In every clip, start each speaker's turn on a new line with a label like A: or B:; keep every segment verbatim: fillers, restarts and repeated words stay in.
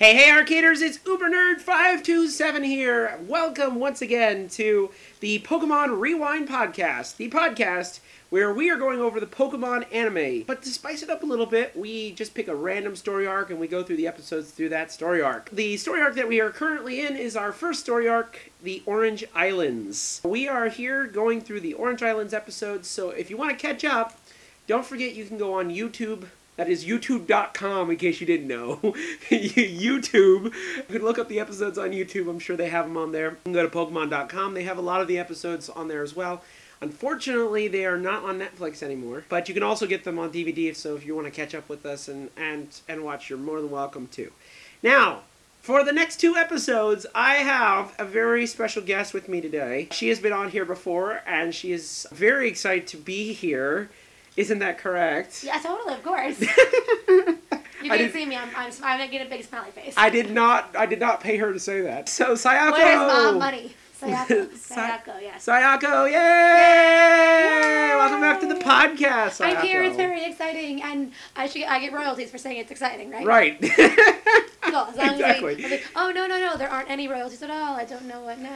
A: Hey, hey, Arcaders, it's Uber Nerd five two seven here. Welcome once again to the Pokemon Rewind Podcast, the podcast where we are going over the Pokemon anime. But to spice it up a little bit, we just pick a random story arc and we go through the episodes through that story arc. The story arc that we are currently in is our first story arc, the Orange Islands. We are here going through the Orange Islands episodes, so if you want to catch up, don't forget you can go on YouTube. That is youtube dot com, in case you didn't know. YouTube. You can look up the episodes on YouTube. I'm sure they have them on there. You can go to Pokemon dot com. They have a lot of the episodes on there as well. Unfortunately, they are not on Netflix anymore. But you can also get them on D V D, so if you want to catch up with us and, and, and watch, you're more than welcome to. Now, for the next two episodes, I have a very special guest with me today. She has been on here before, and she is very excited to be here. Isn't that correct?
B: Yeah, totally, of course. You can't see me. I'm, I'm, I'm gonna get a big smiley face.
A: I did not. I did not pay her to say that. So Sayako.
B: Where's mom money? Sayako. Sayako. Yes.
A: Sayako. Yay!
B: Yay!
A: Welcome back to the podcast. Sayako.
B: I'm here. It's very exciting, and I should. I get royalties for saying it's exciting, right?
A: Right.
B: Cool. As long
A: Exactly.
B: As we, like, oh no no no! There aren't any royalties at all. I don't know what. No.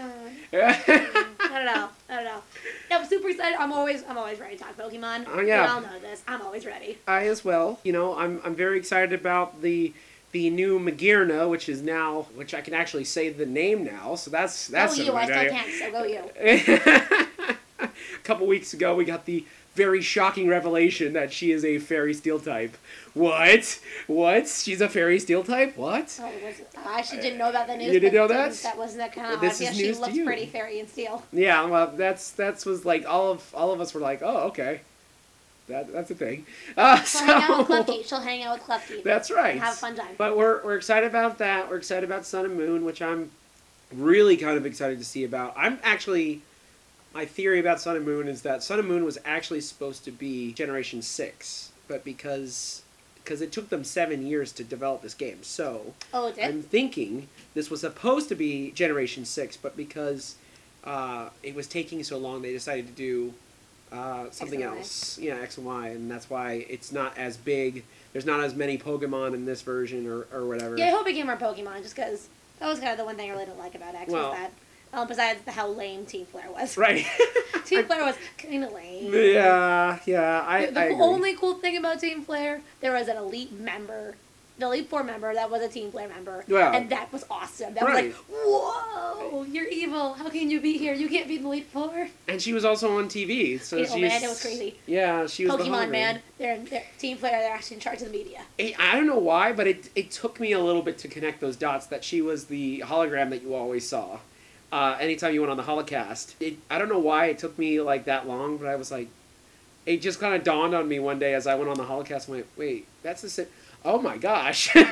B: I don't know. I don't know. No, I'm super excited. I'm always, I'm always ready to talk Pokemon.
A: Oh yeah.
B: We all know this. I'm always ready.
A: I as well. You know, I'm, I'm very excited about the, the new Magearna, which is now, which I can actually say the name now. So that's that's.
B: Go you. I still
A: idea.
B: can't. So go you.
A: A couple weeks ago, we got the very shocking revelation that she is a Fairy Steel type. What? What? She's a Fairy Steel type? What?
B: Oh, was, I actually didn't know about the news.
A: You didn't know that?
B: That wasn't that kind of
A: This
B: obvious.
A: is
B: She
A: news to
B: looks
A: you.
B: pretty fairy and steel.
A: Yeah, well, that's that's was like all of all of us were like, oh, okay, that that's a thing. Uh,
B: She'll
A: so,
B: hang out with Klefki. She'll hang out with Klefki.
A: That's right.
B: Have a fun time.
A: But we're we're excited about that. We're excited about Sun and Moon, which I'm really kind of excited to see about. I'm actually. My theory about Sun and Moon is that Sun and Moon was actually supposed to be Generation six, but because because it took them seven years to develop this game, so
B: Oh, it did?
A: I'm thinking this was supposed to be Generation six, but because uh, it was taking so long, they decided to do uh, something
B: X and Y.
A: else. Yeah, X and Y, and that's why it's not as big. There's not as many Pokemon in this version or, or whatever.
B: Yeah, I hope it became more Pokemon, just because that was kind of the one thing I really didn't like about X
A: Well-
B: was that. Um, besides how lame Team Flare was.
A: Right.
B: Team Flare was kind of lame.
A: Yeah, yeah, I,
B: The, the
A: I agree.
B: only cool thing about Team Flare, there was an Elite member, the Elite Four member that was a Team Flare member,
A: Wow.
B: and that was awesome. That
A: Right.
B: was like, whoa, you're evil. How can you be here? You can't be the Elite Four.
A: And she was also on T V, so
B: Oh,
A: she's...
B: man, it was crazy.
A: Yeah, she was the
B: Pokemon,
A: hologram.
B: man, they're, they're Team Flare. They're actually in charge of the media.
A: It, I don't know why, but it it took me a little bit to connect those dots that she was the hologram that you always saw. Uh, anytime you went on the Holocast. It, I don't know why it took me like that long, but I was like... It just kind of dawned on me one day as I went on the Holocast and went, wait, that's the same... Oh my gosh.
B: Team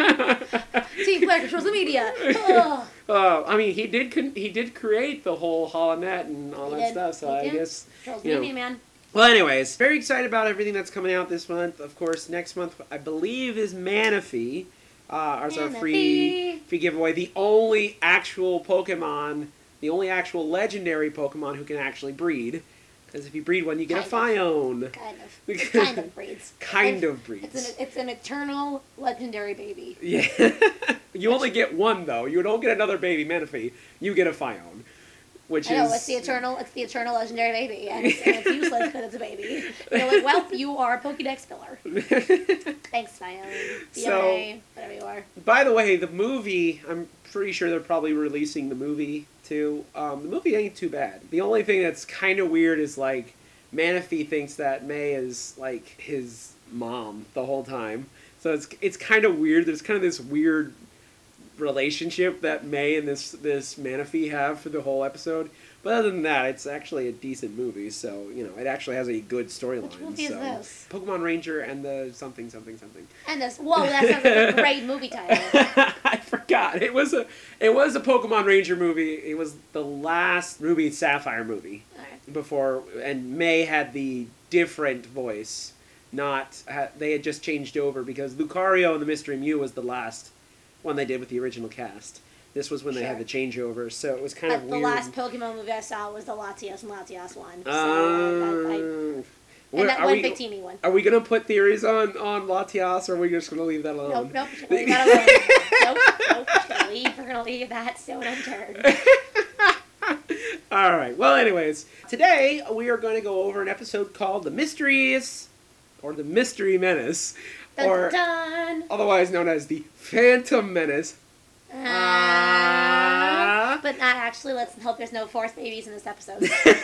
B: Flare controls the media. Ugh.
A: Uh, I mean, he did con- he did create the whole HoloNet and all
B: He
A: that
B: did.
A: stuff, so
B: He
A: I
B: did.
A: guess...
B: Controls
A: you
B: the
A: know.
B: media, man.
A: Well, anyways, very excited about everything that's coming out this month. Of course, next month, I believe, is Manaphy. Uh, as our free,
B: Manaphy.
A: free giveaway. The only actual Pokemon, the only actual legendary Pokemon who can actually breed. Because if you breed one, you get
B: Kind
A: a Phione.
B: Kind of. It kind of breeds.
A: Kind
B: It's-
A: of breeds.
B: It's an, it's an eternal legendary baby.
A: Yeah. You only get one, though. You don't get another baby Manaphy. You get a Phione. Which
B: I know,
A: is...
B: it's the eternal, it's the eternal legendary baby, and it's, and it's useless because it's a baby. You're like, well, you are a Pokédex filler. Thanks, Fione.
A: So-
B: Fiona, whatever you are.
A: By the way, the movie, I'm pretty sure they're probably releasing the movie, too. Um, the movie ain't too bad. The only thing that's kind of weird is, like, Manaphy thinks that May is, like, his mom the whole time. So it's it's kind of weird. There's kind of this weird relationship that May and this, this Manaphy have for the whole episode. But other than that, it's actually a decent movie, so, you know, it actually has a good storyline.
B: Which movie is
A: so.
B: this?
A: Pokemon Ranger and the something, something, something.
B: And this, whoa, that sounds like a great movie title.
A: I forgot. It was a it was a Pokemon Ranger movie. It was the last Ruby Sapphire movie
B: Alright.
A: before, and May had the different voice. Not ha, they had just changed over because Lucario and the Mystery Mew was the last one they did with the original cast. This was when they had
B: Sure.
A: the changeover, so it was kind
B: Uh,
A: of
B: the
A: weird.
B: last Pokemon movie I saw was the Latios and Latios one. So
A: Uh,
B: I, I, And that
A: are
B: one
A: we,
B: Victini one.
A: Are we going to put theories on, on Latias, or are we just going to leave that alone?
B: Nope, nope, we're going to leave that alone. nope, nope, we're going to leave, we're going to leave that stone unturned.
A: All right. Well, anyways, today we are going to go over an episode called The Mysteries, or The Mystery Menace,
B: Dun,
A: or
B: dun.
A: otherwise known as The Phantom Menace.
B: Uh,
A: Uh,
B: but not actually. Let's hope there's no forced babies in this episode.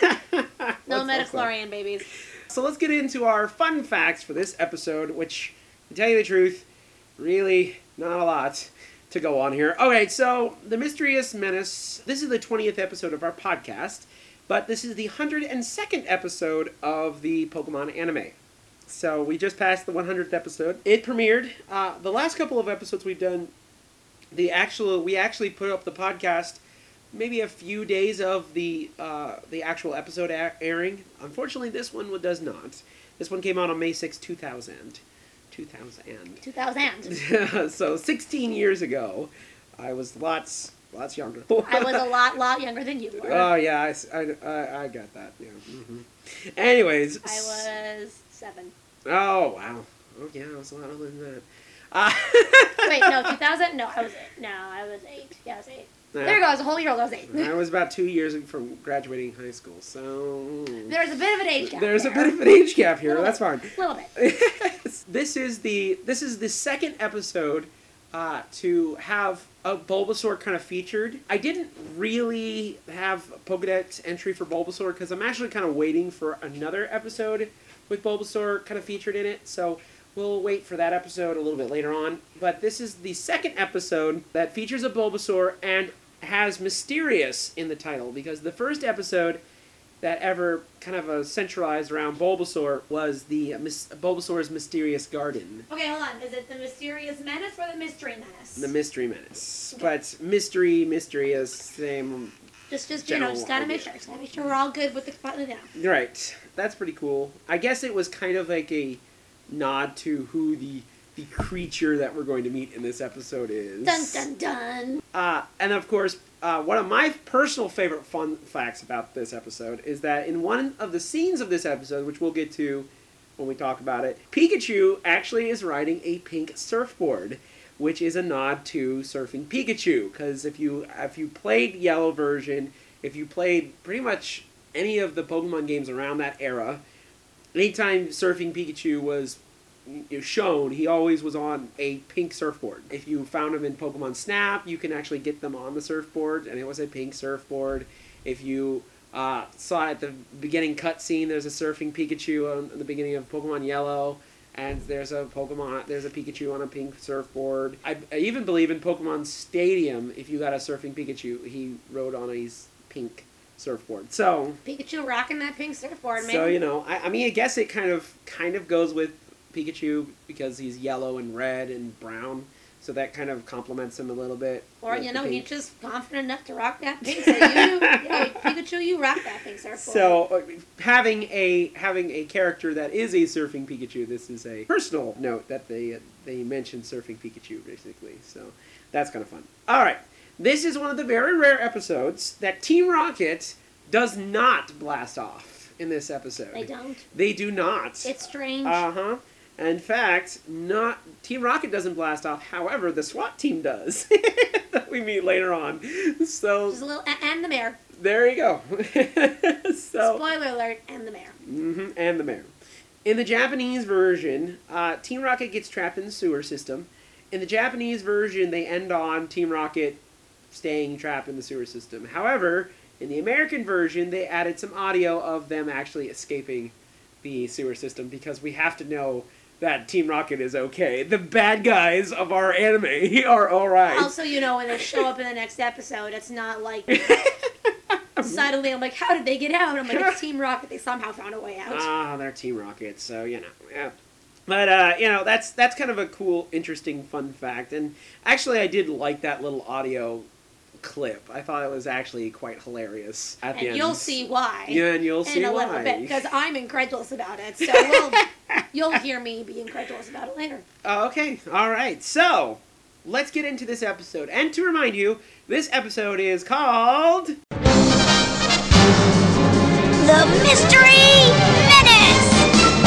B: No metachlorian babies.
A: So let's get into our fun facts for this episode, which, to tell you the truth, really not a lot to go on here. Okay, so The Mysterious Menace, this is the twentieth episode of our podcast, but this is the one hundred second episode of the Pokemon anime. So we just passed the one hundredth episode. It premiered. Uh, the last couple of episodes we've done, the actual we actually put up the podcast maybe a few days of the uh, the actual episode a- airing. Unfortunately, this one does not. This one came out on May sixth, two thousand. two thousand.
B: two thousand.
A: So sixteen years ago, I was lots lots younger.
B: I was a lot, lot younger than you were.
A: Oh yeah, I, I, I, I got that. Yeah. Mm-hmm. Anyways,
B: I was seven.
A: Oh wow. Oh yeah, I was a lot older than that. Uh,
B: Wait, no, two thousand? No, I was eight. No, I was eight. Yeah, I was eight. There you go, I was a whole year old, I was eight.
A: I was about two years from graduating high school, so...
B: There's a bit of an age gap
A: There's
B: there.
A: a bit of an age gap here, that's
B: bit.
A: fine.
B: A little bit.
A: This is the this is the second episode uh, to have a Bulbasaur kind of featured. I didn't really have a Pokedex entry for Bulbasaur because I'm actually kind of waiting for another episode with Bulbasaur kind of featured in it, so... We'll wait for that episode a little bit later on. But this is the second episode that features a Bulbasaur and has Mysterious in the title. Because the first episode that ever kind of uh, centralized around Bulbasaur was the uh, Mis- Bulbasaur's Mysterious Garden.
B: Okay, hold on. Is it the Mysterious Menace or the Mystery Menace?
A: The Mystery Menace. Okay. But mystery, mysterious, same...
B: Just, just you know, just gotta make sure. Just gotta make sure we're all good with the... You know.
A: Right. That's pretty cool. I guess it was kind of like a... nod to who the the creature that we're going to meet in this episode is.
B: Dun dun dun.
A: Uh, and of course, uh, one of my personal favorite fun facts about this episode is that in one of the scenes of this episode, which we'll get to when we talk about it, Pikachu actually is riding a pink surfboard, which is a nod to Surfing Pikachu. Because if you if you played Yellow version, if you played pretty much any of the Pokemon games around that era, anytime Surfing Pikachu was shown, he always was on a pink surfboard. If you found him in Pokemon Snap, you can actually get them on the surfboard, and it was a pink surfboard. If you uh, saw at the beginning cutscene, there's a Surfing Pikachu on, on the beginning of Pokemon Yellow, and there's a Pokemon, there's a Pikachu on a pink surfboard. I, I even believe in Pokemon Stadium, if you got a Surfing Pikachu, he rode on a pink surfboard. So
B: Pikachu rocking that pink surfboard, man.
A: So you know, I, I mean, I guess it kind of kind of goes with Pikachu because he's yellow and red and brown, so that kind of complements him a little bit.
B: Or you know, he's just confident enough to rock that pink. So you, you know, Pikachu, you rock that pink surfboard.
A: So uh, having a having a character that is a Surfing Pikachu, this is a personal note that they uh, they mentioned Surfing Pikachu basically. So that's kind of fun. All right. This is one of the very rare episodes that Team Rocket does not blast off in this episode.
B: They don't?
A: They do not.
B: It's strange.
A: Uh-huh. In fact, not Team Rocket doesn't blast off. However, the SWAT team does. That we meet later on. So
B: Just a little... And the mayor.
A: There you go. So,
B: spoiler alert, and the mayor.
A: Mm-hmm, and the mayor. In the Japanese version, uh, Team Rocket gets trapped in the sewer system. In the Japanese version, they end on Team Rocket staying trapped in the sewer system. However, in the American version, they added some audio of them actually escaping the sewer system because we have to know that Team Rocket is okay. The bad guys of our anime are alright.
B: Also, you know, when they show up in the next episode, it's not like... suddenly, I'm like, how did they get out? I'm like, it's Team Rocket. They somehow found a way out.
A: Ah, they're Team Rocket, so, you know, yeah. But, uh, you know, that's that's kind of a cool, interesting, fun fact. And actually, I did like that little audio clip. I thought it was actually quite hilarious at
B: and
A: the end.
B: And you'll see why.
A: Yeah, and you'll see
B: why. In a
A: why.
B: little bit, because I'm incredulous about it. So we'll, you'll hear me be incredulous about it later.
A: Okay, all right. So, let's get into this episode. And to remind you, this episode is called...
C: The Mystery Menace!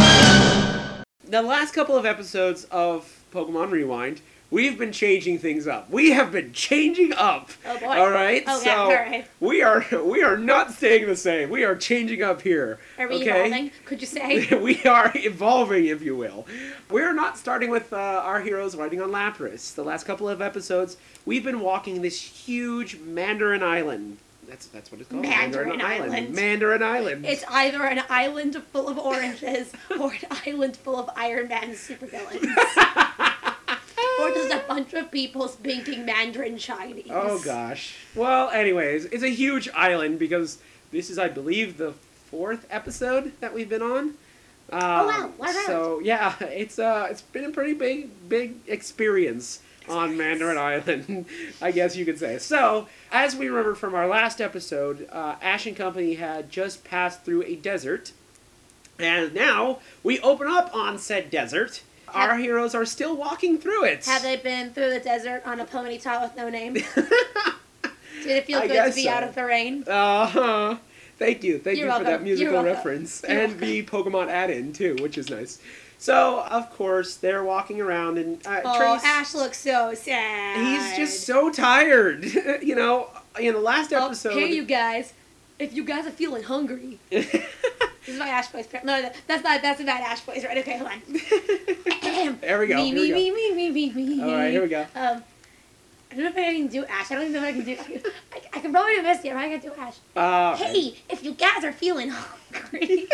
A: the last couple of episodes of Pokemon Rewind, we've been changing things up. We have been changing up.
B: Oh boy.
A: All right.
B: Oh,
A: so
B: yeah, all right.
A: we are we are not staying the same. We are changing up here.
B: Are we
A: okay?
B: evolving? Could you say?
A: We are evolving, if you will. We're not starting with uh, our heroes riding on Lapras. The last couple of episodes, we've been walking this huge Mandarin Island. That's that's what it's called.
B: Mandarin Island.
A: Mandarin Island.
B: It's either an island full of oranges or an island full of Iron Man supervillains. Or just a bunch of people speaking Mandarin Chinese.
A: Oh gosh. Well, anyways, it's a huge island because this is, I believe, the fourth episode that we've been on. Um,
B: oh wow! Wow.
A: So yeah, it's uh, it's been a pretty big, big experience on Mandarin Island, I guess you could say. So, as we remember from our last episode, uh, Ash and Company had just passed through a desert, and now we open up on said desert.
B: Have,
A: our heroes are still walking through it.
B: Have they been through the desert on a ponytail with no name? Did it feel
A: I
B: good to be
A: so.
B: out of the rain?
A: Uh-huh. Thank you. Thank
B: You're
A: you
B: welcome.
A: for that musical
B: You're
A: reference.
B: You're
A: and the Pokemon add-in, too, which is nice. So, of course, they're walking around and uh,
B: Oh,
A: Trace...
B: Ash looks so sad.
A: He's just so tired. You know, in the last
B: oh,
A: episode...
B: Hey, you guys. If you guys are feeling hungry... This is my Ash voice. No, that's not, that's not Ash voice, right? Okay, hold on.
A: There we go.
B: Me,
A: Here we
B: me,
A: go.
B: me, me, me, me, me.
A: All right, here we go.
B: Um, I don't know if I can do Ash. I don't even know if I can do... I, I can probably do Misty. I'm not going to do Ash.
A: Uh,
B: Hey, if you guys are feeling hungry...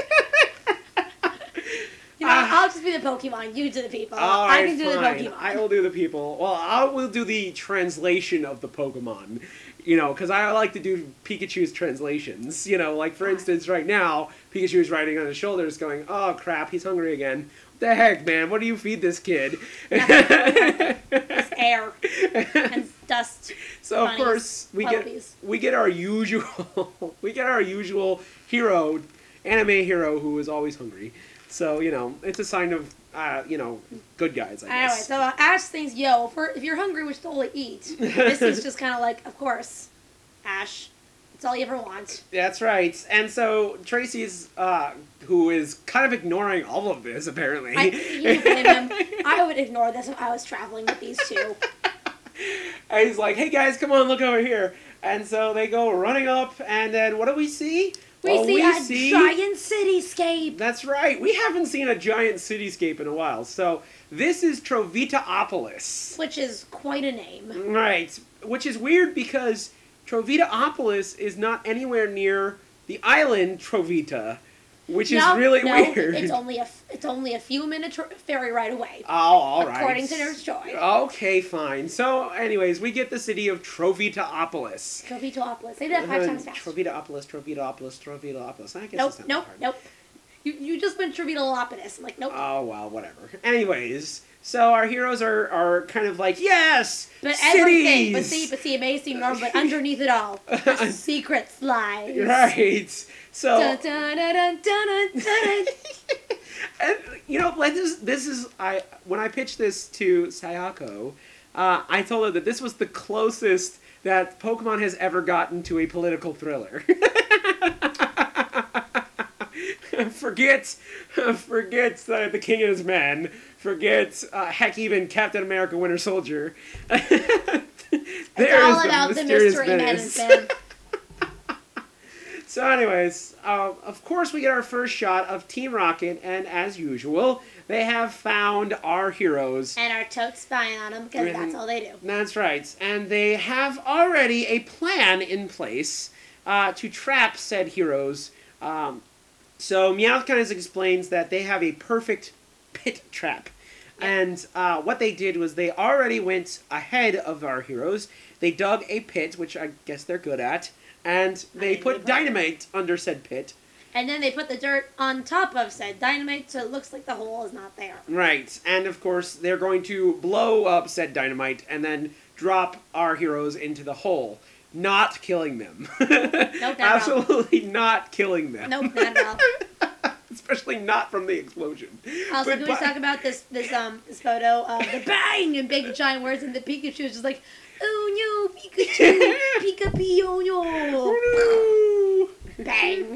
B: You know,
A: Uh,
B: I'll just be the Pokemon. You do the people.
A: All
B: I
A: right,
B: can do
A: fine.
B: the Pokemon.
A: I will do the people. Well, I will do the translation of the Pokemon. You know, because I like to do Pikachu's translations. You know, like for instance, right now, Pikachu's riding on his shoulders going, oh crap, he's hungry again. What the heck, man? What do you feed this kid?
B: It's air and dust.
A: So,
B: bunnies,
A: of course, we
B: puppies.
A: get we get our usual, we get our usual hero, anime hero who is always hungry. So, you know, it's a sign of, uh, you know, good guys, I
B: Anyway,
A: guess.
B: so uh, Ash thinks, yo, if, we're, if you're hungry, we should totally eat. This is just kind of like, of course, Ash, it's all you ever want.
A: That's right. And so Tracy's, uh, who is kind of ignoring all of this, apparently.
B: I, you can blame him. I would ignore this if I was traveling with these two.
A: And he's like, hey guys, come on, look over here. And so they go running up, and then what do we see?
B: We
A: Oh,
B: see
A: we
B: a
A: see...
B: giant cityscape.
A: That's right. We haven't seen a giant cityscape in a while. So this is Trovitaopolis.
B: Which is quite a name.
A: Right. Which is weird because Trovitaopolis is not anywhere near the island Trovita, which
B: no,
A: is really
B: no,
A: weird.
B: It's only a it's only a few minute tr- ferry ride away.
A: Oh, all right.
B: According to Nurse Joy.
A: Okay, fine. So, anyways, we get the city of Trovitaopolis.
B: Trovitopolis. Say that five
A: Uh,
B: times fast.
A: Trovitaopolis, Trovitaopolis, Trovitaopolis. I guess
B: Nope,
A: it's not
B: nope,
A: that hard.
B: nope. You you just went Trovitolopidus. I'm like, nope.
A: Oh, well, whatever. Anyways, so our heroes are, are kind of like, yes!
B: But
A: cities!
B: everything, but see, but see, it may seem normal, but underneath it all, the secret lies.
A: Right. So,
B: Dun, dun, dun, dun, dun, dun, dun.
A: and, you know, like this, this is, I when I pitched this to Sayako, uh, I told her that this was the closest that Pokemon has ever gotten to a political thriller. Forget, forget uh, the King and his men. Forget, uh, heck, even Captain America: Winter Soldier.
B: It's all about the mystery men and Sam.
A: So, anyways, uh, of course, we get our first shot of Team Rocket, and as usual, they have found our heroes.
B: And are totes spying on them because that's all they do.
A: That's right, and they have already a plan in place uh, to trap said heroes. Um, So Meowth kind of explains that they have a perfect pit trap. Yep. And uh, what they did was they already went ahead of our heroes. They dug a pit, which I guess they're good at, and they put they dynamite under said pit.
B: And then they put the dirt on top of said dynamite, so it looks like the hole is not there.
A: Right, and of course they're going to blow up said dynamite and then drop our heroes into the hole. Not killing them.
B: Nope, not
A: Absolutely not killing them.
B: Nope, not at all.
A: Especially not from the explosion.
B: Also,
A: But
B: can we
A: by-
B: talk about this this um this photo of the bang and big giant words, and the Pikachu is just like, oh no, Pikachu, Pika Pee, oh no,
A: Oh, no.
B: bang.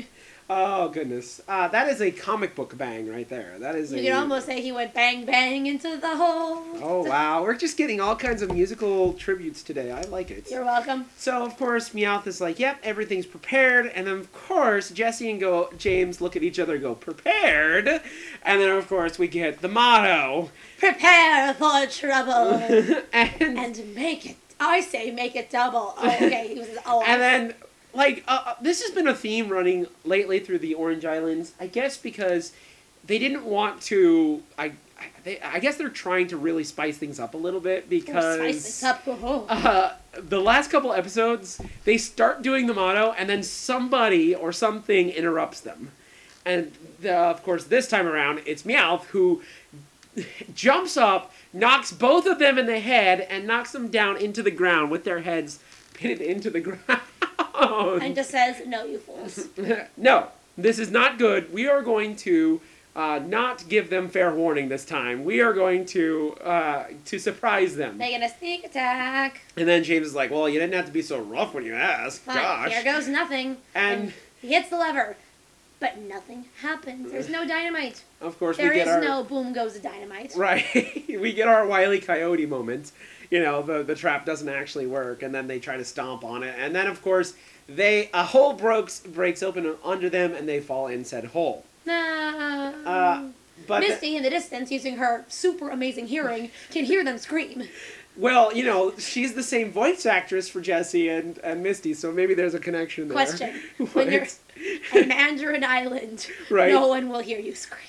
A: Oh, goodness. Uh, that is a comic book bang right there. That is
B: You
A: a...
B: could almost say he went bang bang into the hole.
A: Oh, wow. We're just getting all kinds of musical tributes today. I like it.
B: You're welcome.
A: So, of course, Meowth is like, yep, everything's prepared. And then, of course, Jesse and go James look at each other and go, prepared? And then, of course, we get the motto.
B: Prepare for trouble.
A: and,
B: and make it. I say make it double. Oh, okay. He was, oh,
A: and then... Like, uh, this has been a theme running lately through the Orange Islands, I guess because they didn't want to, I I, they, I guess they're trying to really spice things up a little bit because
B: spice things up. Oh.
A: uh, the last couple episodes, they start doing the motto and then somebody or something interrupts them. And, the, of course, this time around, it's Meowth who jumps up, knocks both of them in the head, and knocks them down into the ground with their heads pinned into the ground.
B: And just says, no, you fools.
A: No, this is not good. We are going to uh, not give them fair warning this time. We are going to uh, to surprise them.
B: Making a sneak attack.
A: And then James is like, well, you didn't have to be so rough when you asked.
B: Fine,
A: Gosh.
B: here goes nothing.
A: And,
B: and he hits the lever. But nothing happens. There's no dynamite.
A: Of course,
B: there
A: we get
B: is
A: our...
B: no boom goes the dynamite.
A: Right. We get our Wile E. Coyote moment. You know, the, the trap doesn't actually work, and then they try to stomp on it. And then, of course, they a hole breaks, breaks open under them, and they fall in said hole.
B: No.
A: Uh, but
B: Misty,
A: the,
B: in the distance, using her super amazing hearing, can hear them scream.
A: Well, you know, she's the same voice actress for Jessie and, and Misty, so maybe there's a connection there.
B: Question. When you're at Mandarin Island,
A: right.
B: No one will hear you scream.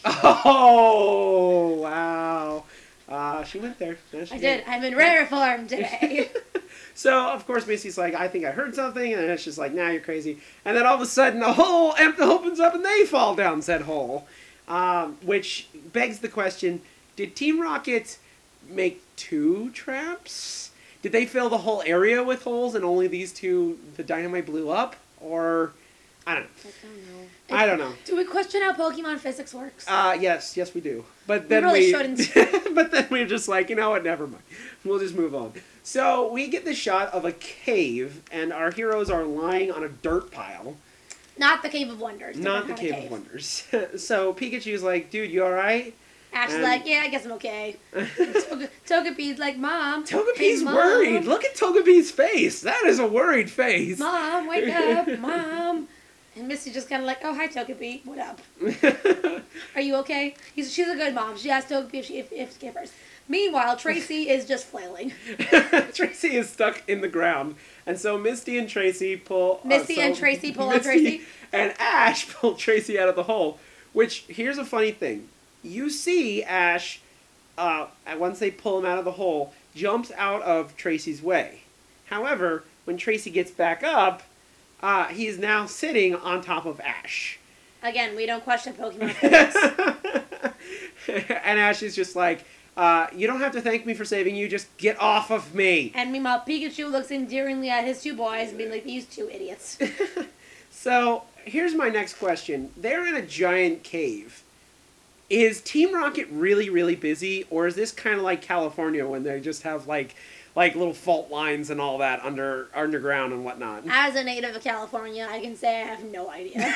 A: Oh, wow. Uh, she went there. Yeah, she
B: I did. I'm in rare form today.
A: So, of course, Misty's like, I think I heard something, and then it's just like, nah, you're crazy. And then all of a sudden, a hole empty opens up, and they fall down said hole. Um, which begs the question, did Team Rocket make two traps? Did they fill the whole area with holes, and only these two, the dynamite blew up? Or, I don't know.
B: I don't know.
A: I don't know.
B: Do we question how Pokemon physics works?
A: Uh, yes, yes we do. But then
B: we really
A: we,
B: shouldn't.
A: But then we're just like, you know what, never mind. We'll just move on. So we get the shot of a cave, and our heroes are lying on a dirt pile.
B: Not the Cave of Wonders.
A: Not the
B: Different
A: Cave,
B: kind
A: of Wonders. So Pikachu's like, dude, you alright?
B: Ash's
A: And-
B: like, yeah, I guess I'm okay. Toge- Togepi's like, Mom.
A: Togepi's
B: hey, Mom.
A: worried. Look at Togepi's face. That is a worried face.
B: Mom, wake up, Mom. And Misty just kind of like, oh, hi, Togepi. What up? Are you okay? He's, she's a good mom. She asked Togepi if she if, if to give hers. Meanwhile, Tracy is just flailing.
A: Tracy is stuck in the ground. And so Misty and Tracy pull... uh,
B: Misty
A: so
B: and Tracy pull on
A: Misty
B: Tracy.
A: and Ash pull Tracy out of the hole. Which, here's a funny thing. You see Ash, uh, once they pull him out of the hole, jumps out of Tracy's way. However, when Tracy gets back up, uh, he is now sitting on top of Ash.
B: Again, we don't question Pokemon physics.
A: And Ash is just like, uh, you don't have to thank me for saving you, just get off of me.
B: And meanwhile, Pikachu looks endearingly at his two boys and being like, these two idiots.
A: So, here's my next question. They're in a giant cave. Is Team Rocket really, really busy, or is this kind of like California when they just have like like little fault lines and all that under underground and whatnot?
B: As a native of California, I can say I have no idea.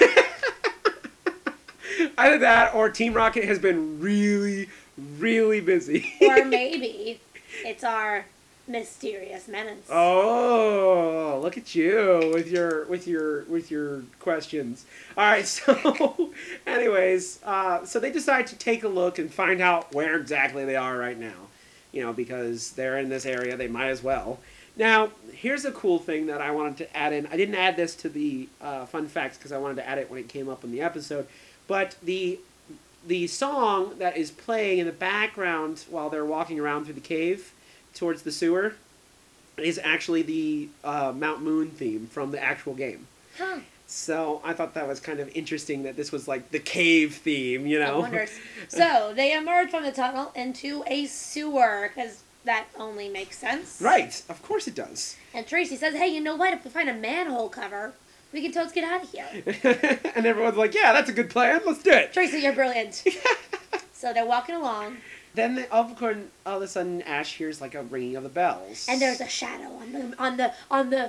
A: Either that, or Team Rocket has been really, really busy.
B: Or maybe it's our mysterious menace.
A: Oh, look at you with your with your with your questions. All right, so anyways, uh, so they decide to take a look and find out where exactly they are right now. You know, because they're in this area, they might as well. Now, here's a cool thing that I wanted to add in. I didn't add this to the uh, fun facts because I wanted to add it when it came up in the episode. But the the song that is playing in the background while they're walking around through the cave towards the sewer is actually the uh, Mount Moon theme from the actual game.
B: Huh.
A: So I thought that was kind of interesting that this was like the cave theme, you know?
B: Wonders. So they emerge from the tunnel into a sewer because that only makes sense.
A: Right, of course it does.
B: And Tracy says, hey, you know what? If we find a manhole cover, we can totes get out of here.
A: And everyone's like, yeah, that's a good plan. Let's do it.
B: Tracy, you're brilliant. So they're walking along.
A: Then they, all, of course, all of a sudden Ash hears like a ringing of the bells.
B: And there's a shadow on the on the on the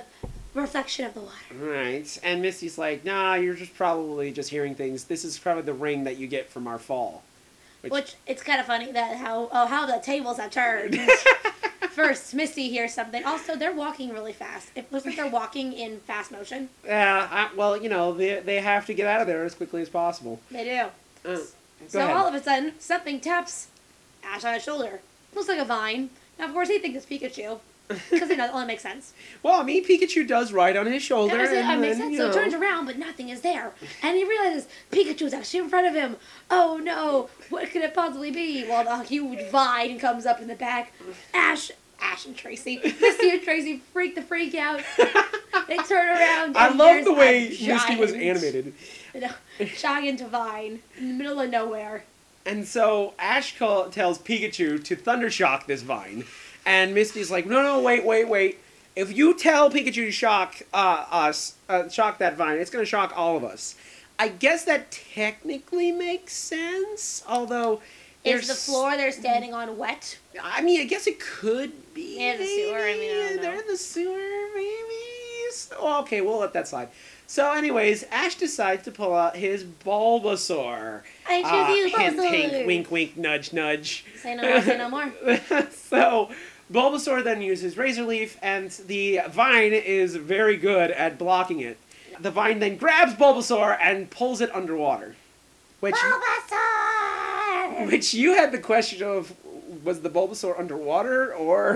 B: reflection of the water.
A: Right. And Misty's like, nah, you're just probably just hearing things. This is probably the ring that you get from our fall.
B: Which, Which it's kind of funny that how oh how the tables have turned. First, Misty hears something. Also, they're walking really fast. It looks like they're walking in fast motion.
A: Yeah, uh, well, you know, they, they have to get out of there as quickly as possible.
B: They do.
A: Uh,
B: so
A: ahead.
B: all of a sudden, something taps Ash on his shoulder. Looks like a vine. Now, of course, he thinks it's Pikachu. Because, you know, it only makes sense.
A: Well, I mean, Pikachu does ride on his shoulder.
B: That,
A: and
B: it, makes
A: then,
B: sense.
A: you
B: So
A: know.
B: he turns around, but nothing is there. And he realizes Pikachu's actually in front of him. Oh, no. What could it possibly be? Well, the huge vine comes up in the back. Ash... Ash and Tracy. Misty and Tracy freak the freak out. They turn around.
A: I
B: and
A: love the way
B: giant,
A: Misty was animated.
B: You know, giant vine in the middle of nowhere.
A: And so Ash call, tells Pikachu to Thundershock this vine. And Misty's like, no, no, wait, wait, wait. If you tell Pikachu to shock uh, us, uh, shock that vine, it's going to shock all of us. I guess that technically makes sense, although...
B: Is the floor they're standing on wet?
A: I mean, I guess it could be.
B: Yeah, the sewer. I mean, I don't know.
A: They're in the sewer, maybe. So, okay, we'll let that slide. So, anyways, Ash decides to pull out his Bulbasaur.
B: I choose
A: uh,
B: you,
A: hint,
B: Bulbasaur.
A: hint, wink, wink, nudge, nudge.
B: Say no more, say no more.
A: So, Bulbasaur then uses Razor Leaf, and the vine is very good at blocking it. The vine then grabs Bulbasaur and pulls it underwater. Which,
B: Bulbasaur!
A: which you had the question of, was the Bulbasaur underwater, or...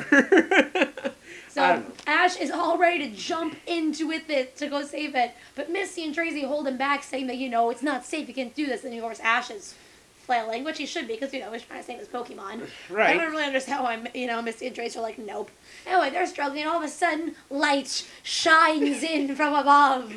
B: So Ash is all ready to jump into it to go save it, but Misty and Tracy hold him back, saying that, you know, it's not safe, you can't do this, and of course Ash is flailing, which he should be, because, you know, he's trying to save his Pokemon.
A: Right.
B: I don't really understand why, you know, Misty and Tracy are like, nope. Anyway, they're struggling, and all of a sudden, light shines in from above.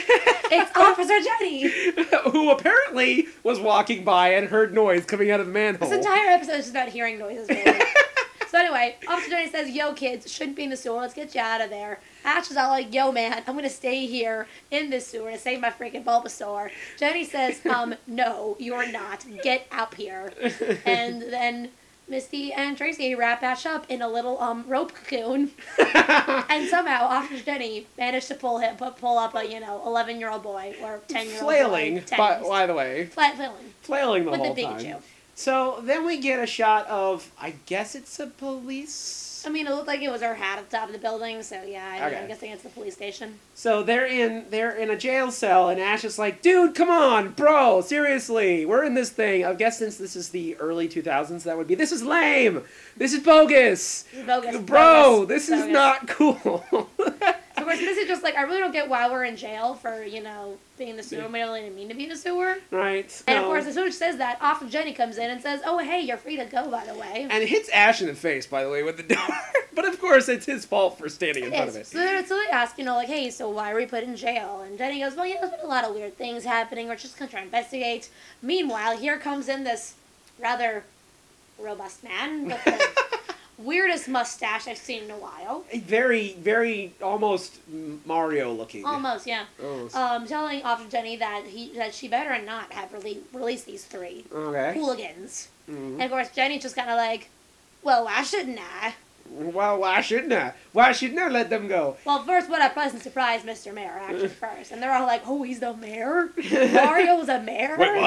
B: It's Officer Jenny!
A: Who apparently was walking by and heard noise coming out of the manhole.
B: This entire episode is just about hearing noises, really. So anyway, Officer Jenny says, yo, kids, shouldn't be in the sewer. Let's get you out of there. Ash is all like, yo, man, I'm going to stay here in this sewer to save my freaking Bulbasaur. Jenny says, um, no, you're not. Get out here. And then Misty and Tracy wrap Ash up in a little um rope cocoon. And somehow Officer Jenny managed to pull him, pull up a, you know, eleven-year-old boy or ten-year-old
A: Flailing,
B: boy.
A: by, by the way.
B: Fla- flailing.
A: Flailing the
B: With
A: whole
B: the
A: time.
B: Pikachu.
A: So then we get a shot of, I guess it's a police...
B: I mean, it looked like it was her hat at the top of the building, so yeah, I mean,
A: Okay.
B: I'm guessing it's the police station.
A: So they're in they're in a jail cell, and Ash is like, dude, come on, bro, seriously, we're in this thing. I guess since this is the early two thousands, that would be, this is lame, this is bogus,
B: This is bogus,
A: bro,
B: bogus,
A: this is
B: bogus.
A: not cool.
B: So of course, this is just like, I really don't get why we're in jail for, you know, being in the sewer. We don't even mean to be in the sewer.
A: Right.
B: And of
A: no.
B: course, as soon as she says that, Officer Jenny comes in and says, oh, hey, you're free to go, by the way.
A: And hits Ash in the face, by the way, with the door. But of course, it's his fault for standing in
B: It
A: front
B: is.
A: of it.
B: So, they- so they ask, you know, like, hey, so why were we put in jail? And Jenny goes, well, yeah, there's been a lot of weird things happening. We're just going to try to investigate. Meanwhile, here comes in this rather robust man with the weirdest mustache I've seen in a while.
A: Very, very, almost Mario looking.
B: Almost, yeah.
A: Almost.
B: Um, telling Officer Jenny that he that she better not have rele- released these three
A: Okay.
B: hooligans.
A: Mhm.
B: And of course, Jenny's just kind of like, well, why shouldn't I?
A: Well, why shouldn't I? Why shouldn't I let them go?
B: Well, first, what a pleasant surprise, Mister Mayor, actually, first. And they're all like, oh, he's the mayor? Mario's a mayor?
A: Wait,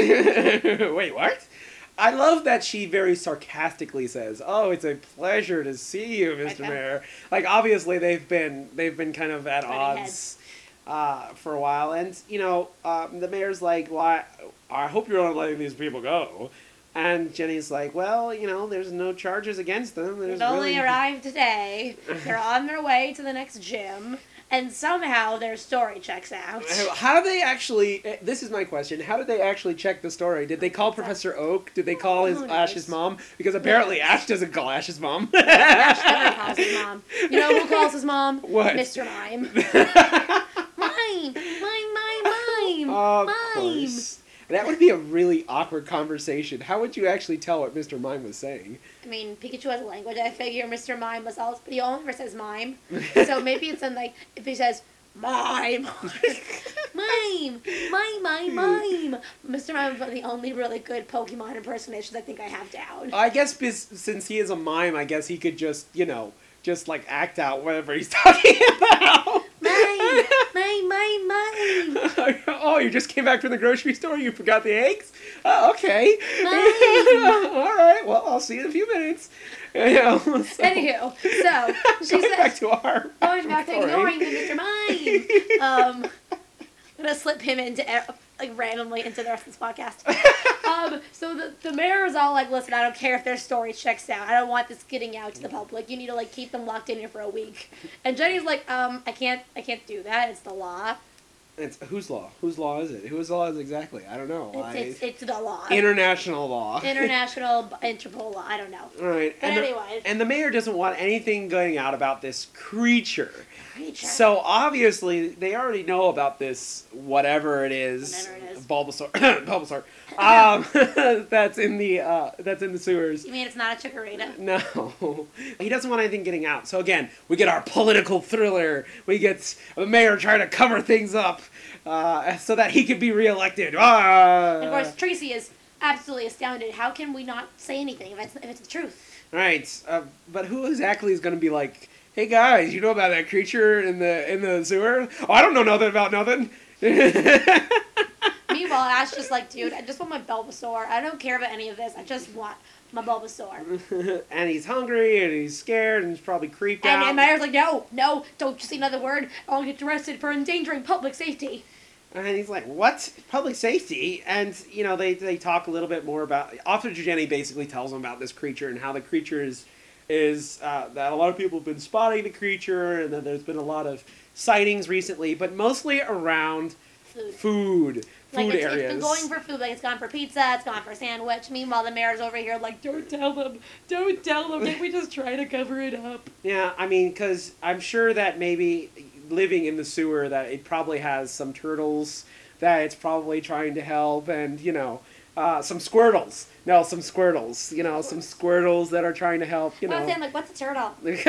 A: what? Wait, what? I love that she very sarcastically says, "Oh, it's a pleasure to see you, Mister
B: Okay.
A: Mayor." Like, obviously, they've been they've been kind of at
B: Butting
A: odds uh, for a while, and you know, um, the mayor's like, "Why? I hope you're not letting these people go." And Jenny's like, "Well, you know, there's no charges against them. There's
B: They've only
A: really...
B: arrived today. They're on their way to the next gym. And somehow their story checks out.
A: How do they actually? This is my question. How did they actually check the story? Did they call Professor Oak? Did they call his
B: Who knows?
A: Ash's mom? Because apparently Ash doesn't call Ash's mom.
B: Ash never calls his mom. You know who calls his mom?
A: What?
B: Mister Mime. Mime! Mime, mime, mime!
A: Of
B: mime!
A: course. That would be a really awkward conversation. How would you actually tell what Mister Mime was saying?
B: I mean, Pikachu has a language. I figure Mister Mime was also, but he only ever says mime. So maybe it's something like, if he says, mime! Mime! Mime, mime, mime! Mister Mime is one of the only really good Pokemon impersonations I think I have down.
A: I guess bis- since he is a mime, I guess he could just, you know, just like act out whatever he's talking about.
B: Mime! Mine, mine.
A: Oh, you just came back from the grocery store? You forgot the eggs? Oh, okay. All right. Well, I'll see you in a few minutes. You know, so.
B: Anywho, so she
A: going
B: said,
A: back to our
B: going back to
A: story.
B: ignoring him, Mister Mine. Um, I'm gonna slip him into like randomly into the rest of this podcast. um, so the the mayor is all like, listen, I don't care if their story checks out. I don't want this getting out to the public. You need to like keep them locked in here for a week. And Jenny's like, um, I can't, I can't do that. It's the law.
A: It's whose law? Whose law is it? Whose law is it exactly? I don't know.
B: It's,
A: I,
B: it's, it's the law.
A: International law.
B: International, Interpol law. I don't know.
A: All right.
B: But
A: and
B: anyway.
A: The, and the mayor doesn't want anything going out about this creature.
B: Creature.
A: So obviously they already know about this whatever it is.
B: Whatever it is.
A: Bulbasaur. Bulbasaur. Um, that's in the uh, that's in the sewers.
B: You mean it's not a chikorita?
A: No, he doesn't want anything getting out. So again, we get our political thriller. We get the mayor trying to cover things up uh, so that he could be reelected. Ah!
B: And of course, Tracy is absolutely astounded. How can we not say anything if it's, if it's the truth?
A: Right, uh, but who exactly is going to be like, hey guys, you know about that creature in the in the sewer? Oh, I don't know nothing about nothing.
B: Meanwhile, Ash just like, dude, I just want my Bulbasaur. I don't care about any of this. I just want my Bulbasaur.
A: And he's hungry, and he's scared, and he's probably creeped
B: and,
A: out.
B: And Mayor's like, no, no, don't you say another word. I'll get arrested for endangering public safety.
A: And he's like, what? Public safety? And, you know, they, they talk a little bit more about... Officer Jenny basically tells them about this creature and how the creature is... is uh, that a lot of people have been spotting the creature, and that there's been a lot of sightings recently, but mostly around
B: Food.
A: Food.
B: Like
A: Food
B: it's,
A: areas.
B: it's been going for food, like it's gone for pizza, it's gone for sandwich. Meanwhile, the mayor's over here like, don't tell them, don't tell them. Can't we just try to cover it up?
A: Yeah, I mean, because I'm sure that maybe living in the sewer, that it probably has some turtles that it's probably trying to help, and, you know, uh, some Squirtles. No, some Squirtles. You know, some Squirtles that are trying to help, you know.
B: I was saying, like, what's a turtle? What's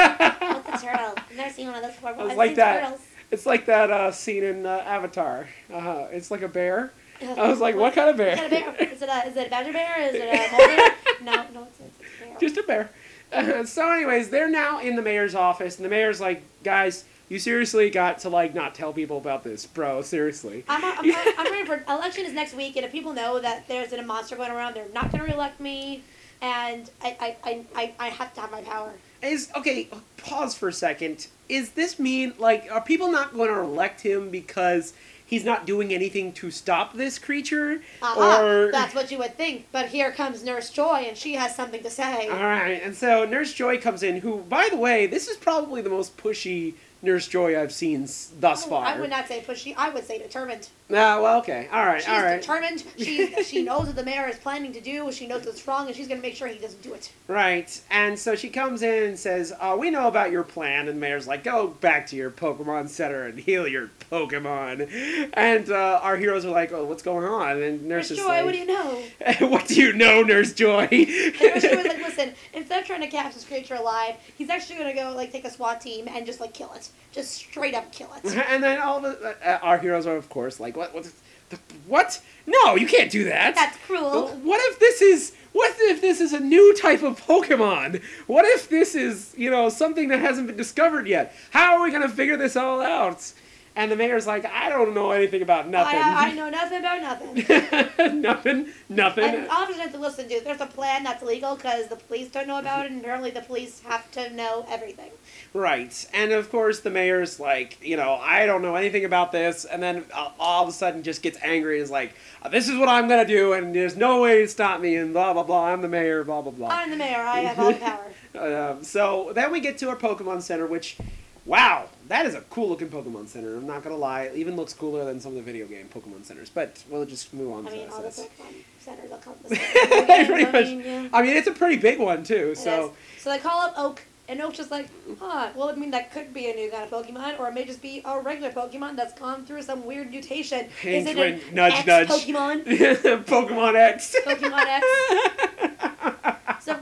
B: a turtle? I've never seen one of those before.
A: I was
B: I've
A: like
B: seen
A: that.
B: turtles.
A: It's like that uh, scene in uh, Avatar. Uh, it's like a bear. I was like, what kind of bear?
B: What kind of bear? Is it a, is it a badger bear? Is it a mole bear? No, no, it's a, it's a bear.
A: Just a bear. Uh, so anyways, they're now in the mayor's office, and the mayor's like, guys, you seriously got to, like, not tell people about this, bro. Seriously.
B: I'm, I'm, I'm, I'm ready for election is next week, and if people know that there's a monster going around, they're not going to reelect me, and I, I, I, I have to have my power.
A: Is okay, pause for a second. Is this mean, like, are people not going to elect him because he's not doing anything to stop this creature?
B: Uh-huh.
A: Or
B: That's what you would think, but here comes Nurse Joy, and she has something to say.
A: All right, and so Nurse Joy comes in, who, by the way, this is probably the most pushy Nurse Joy I've seen s- thus
B: Oh,
A: far.
B: I would not say pushy. I would say determined.
A: Ah, well, okay. All right,
B: She's
A: all right.
B: determined. She she knows what the mayor is planning to do. She knows what's wrong, and she's going to make sure he doesn't do it.
A: Right, and so she comes in and says, uh, we know about your plan, and the mayor's like, go back to your Pokemon Center and heal your Pokemon. And uh, our heroes are like, oh, what's going on? And Nurse
B: Nurse
A: is
B: Joy,
A: like,
B: what do you know?
A: what do you know, Nurse Joy?
B: And Nurse Joy was like, listen, instead of trying to catch this creature alive, he's actually going to go, like, take a SWAT team and just, like, kill it. Just straight up kill it.
A: And then all the uh, our heroes are, of course, like, what? What? The, what? No, you can't do that.
B: That's cruel.
A: What if this is? What if this is a new type of Pokemon? What if this is, you know, something that hasn't been discovered yet? How are we gonna figure this all out? And the mayor's like, I don't know anything about nothing.
B: I, I know nothing about nothing.
A: nothing, nothing.
B: And officers have to listen to. There's a plan that's illegal because the police don't know about it, and apparently the police have to know everything.
A: Right. And of course the mayor's like, you know, I don't know anything about this, and then uh, all of a sudden just gets angry and is like, this is what I'm gonna do, and there's no way to stop me, and blah, blah, blah, I'm the mayor, blah, blah, blah.
B: I'm the mayor. I have all the power.
A: Um, so then we get to our Pokemon Center, which, wow, that is a cool looking Pokemon Center. I'm not gonna lie, it even looks cooler than some of the video game Pokemon Centers. But we'll just move on.
B: I
A: to
B: mean, all the
A: this.
B: Pokemon centers will come to the same.
A: Pretty
B: I
A: much.
B: mean, yeah.
A: I mean, it's a pretty big one too.
B: It
A: So.
B: is. So they call up Oak, and Oak's just like, huh, well, I mean, that could be a new kind of Pokemon, or it may just be a regular Pokemon that's gone through some weird mutation.
A: Hint,
B: Is it
A: wink,
B: an
A: nudge,
B: X
A: nudge.
B: Pokemon?
A: Pokemon X.
B: Pokemon X? So, of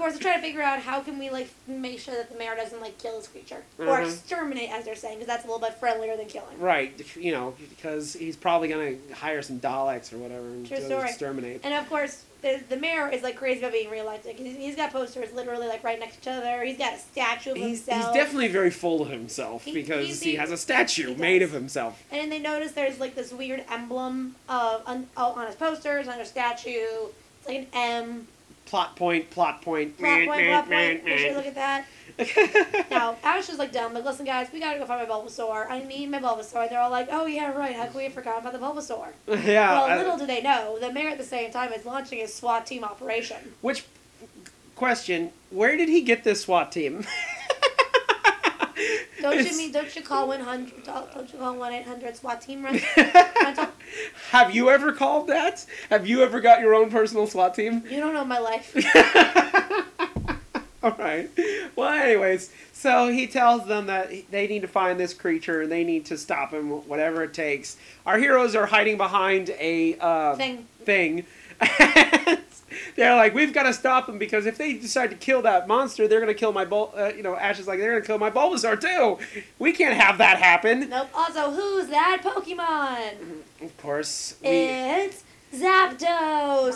B: course, they're trying to figure out how can we, like, make sure that the mayor doesn't, like, kill this creature.
A: Mm-hmm.
B: Or exterminate, as they're saying, because that's a little bit friendlier than killing.
A: Right, you know, because he's probably going to hire some Daleks or whatever and
B: True
A: to
B: story.
A: exterminate.
B: And, of course, the, the mayor is, like, crazy about being reelected. He's, he's got posters literally, like, right next to each other. He's got a statue of
A: He's,
B: himself.
A: he's definitely very full of himself
B: He-
A: because
B: he's
A: he
B: the-
A: has a statue
B: he
A: made
B: does.
A: of himself.
B: And then they notice there's, like, this weird emblem of, on, on his posters, on his statue. It's like an M.
A: Plot point, plot point.
B: Plot point, plot point. Make sure you look at that. Now, Ash is like dumb. Like, listen, guys, we gotta go find my Bulbasaur. I need my Bulbasaur. They're all like, oh, yeah, right. How could we have forgotten about the Bulbasaur?
A: Yeah.
B: Well,
A: uh,
B: little do they know, the mayor at the same time is launching his SWAT team operation.
A: Which, question, where did he get this SWAT team?
B: Don't
A: It's-
B: you mean? Don't you call one hundred? Don't you call one eight hundred SWAT team rent- rental?
A: Have you ever called that? Have you ever got your own personal SWAT team?
B: You don't know my life.
A: All right. Well, anyways, so he tells them that they need to find this creature and they need to stop him, whatever it takes. Our heroes are hiding behind a uh,
B: Thing.
A: thing. And they're like, we've got to stop him because if they decide to kill that monster, they're going to kill my Bul- uh, you know, Ash is like, they're going to kill my Bulbasaur too. We can't have that happen.
B: Nope. Also, who's that Pokemon?
A: Of course. We...
B: It's Zapdos.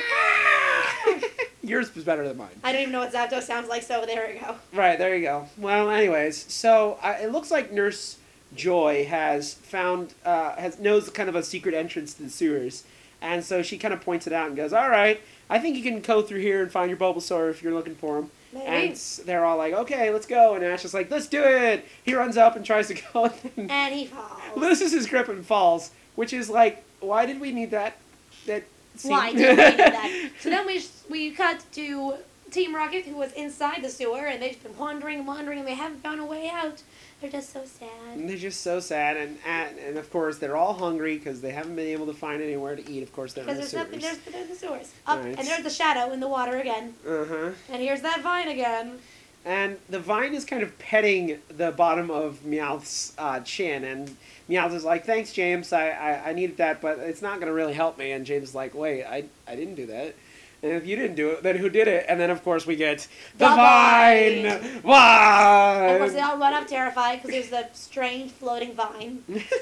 A: Yours was better than mine.
B: I don't even know what Zapdos sounds like, so there we go.
A: Right, there you go. Well, anyways, so uh, it looks like Nurse Joy has found, uh, has knows kind of a secret entrance to the sewers. And so she kind of points it out and goes, all right, I think you can go through here and find your Bulbasaur if you're looking for him.
B: Maybe.
A: And s- they're all like, okay, let's go. And Ash is like, let's do it. He runs up and tries to go. And
B: And he falls.
A: loses his grip and falls, which is like, why did we need that? That scene?
B: Why did we do that? So then we we cut to Team Rocket, who was inside the sewer, and they've been wandering and wandering, and they haven't found a way out. They're just so sad.
A: And they're just so sad, and and, and of course they're all hungry because they haven't been able to find anywhere to eat. Of course, they're in the
B: Because there's nothing,
A: sewers.
B: there's, there's the sewers. Up,
A: Right.
B: and there's the shadow in the water again.
A: Uh huh.
B: And here's that vine again.
A: And the vine is kind of petting the bottom of Meowth's uh, chin, and Meowth is like, "Thanks, James. I, I, I needed that, but it's not going to really help me." And James is like, "Wait, I I didn't do that. And if you didn't do it, then who did it?" And then of course we get the,
B: The
A: vine,
B: vine.
A: vine.
B: Of course, they all run up terrified because there's the strange floating vine.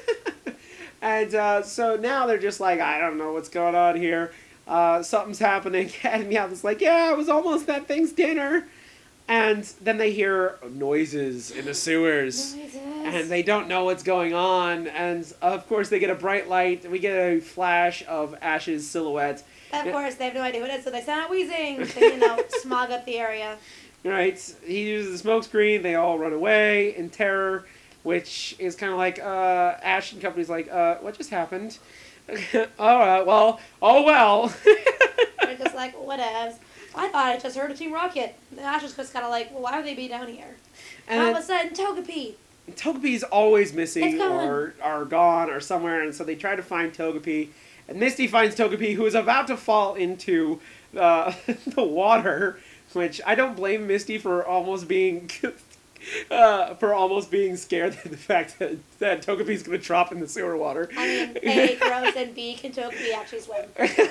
A: And uh, so now they're just like, I don't know what's going on here. Uh, something's happening. And Meowth is like, yeah, it was almost that thing's dinner. And then they hear noises in the sewers.
B: Noises.
A: And they don't know what's going on. And of course they get a bright light. We get a flash of Ash's silhouette.
B: Of course, they have no idea who it is, so they sound out wheezing. They, you know, smog up the area.
A: Right? He uses the smoke screen. They all run away in terror. Which is kind of like, uh, Ash and company's like, uh, what just happened? All right, well, oh well.
B: They're just like, whatevs. I thought I just heard a Team Rocket. And Ash is just kind of like, well, why would they be down here?
A: And
B: all
A: then
B: of a sudden, Togepi.
A: Togepi's always missing
B: It's gone.
A: or are gone or somewhere, and so they try to find Togepi. And Misty finds Togepi, who is about to fall into uh, the water, which I don't blame Misty for almost being... Uh, for almost being scared at the fact that, that Togepi's going to drop in the sewer water.
B: I mean, A, gross, and B, can Togepi actually swim?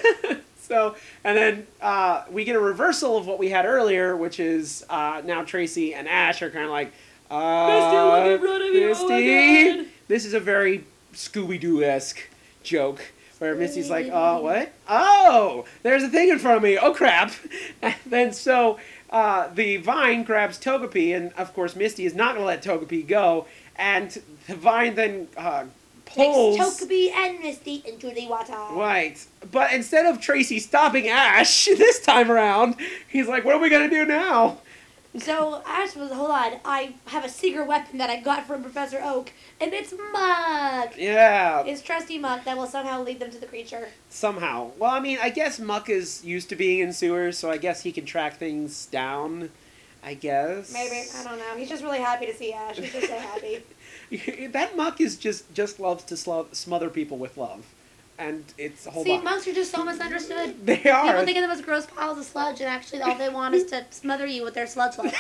A: So, and then uh, we get a reversal of what we had earlier, which is uh, now Tracy and Ash are kind of like, uh,
B: Misty, look in front of you, oh my
A: Misty.
B: God.
A: This is a very Scooby-Doo-esque joke. Where Misty's like, oh, what? Oh, there's a thing in front of me. Oh, crap. And then so uh, the vine grabs Togepi, and of course Misty is not going to let Togepi go. And the vine then uh, pulls...
B: Takes Togepi and Misty into the water.
A: Right. But instead of Tracy stopping Ash this time around, he's like, what are we going to do now?
B: So Ash was, hold on, I have a secret weapon that I got from Professor Oak, and it's Muck.
A: Yeah.
B: It's trusty Muck that will somehow lead them to the creature.
A: Somehow. Well, I mean, I guess Muck is used to being in sewers, so I guess he can track things down. I guess.
B: Maybe, I don't know. He's just really happy to see Ash. He's just so happy.
A: That Muck is just just loves to slo- smother people with love, and it's a whole
B: See,
A: lot.
B: Mucks are just so misunderstood.
A: They are.
B: People think of them as gross piles of sludge, and actually all they want is to smother you with their sludge love.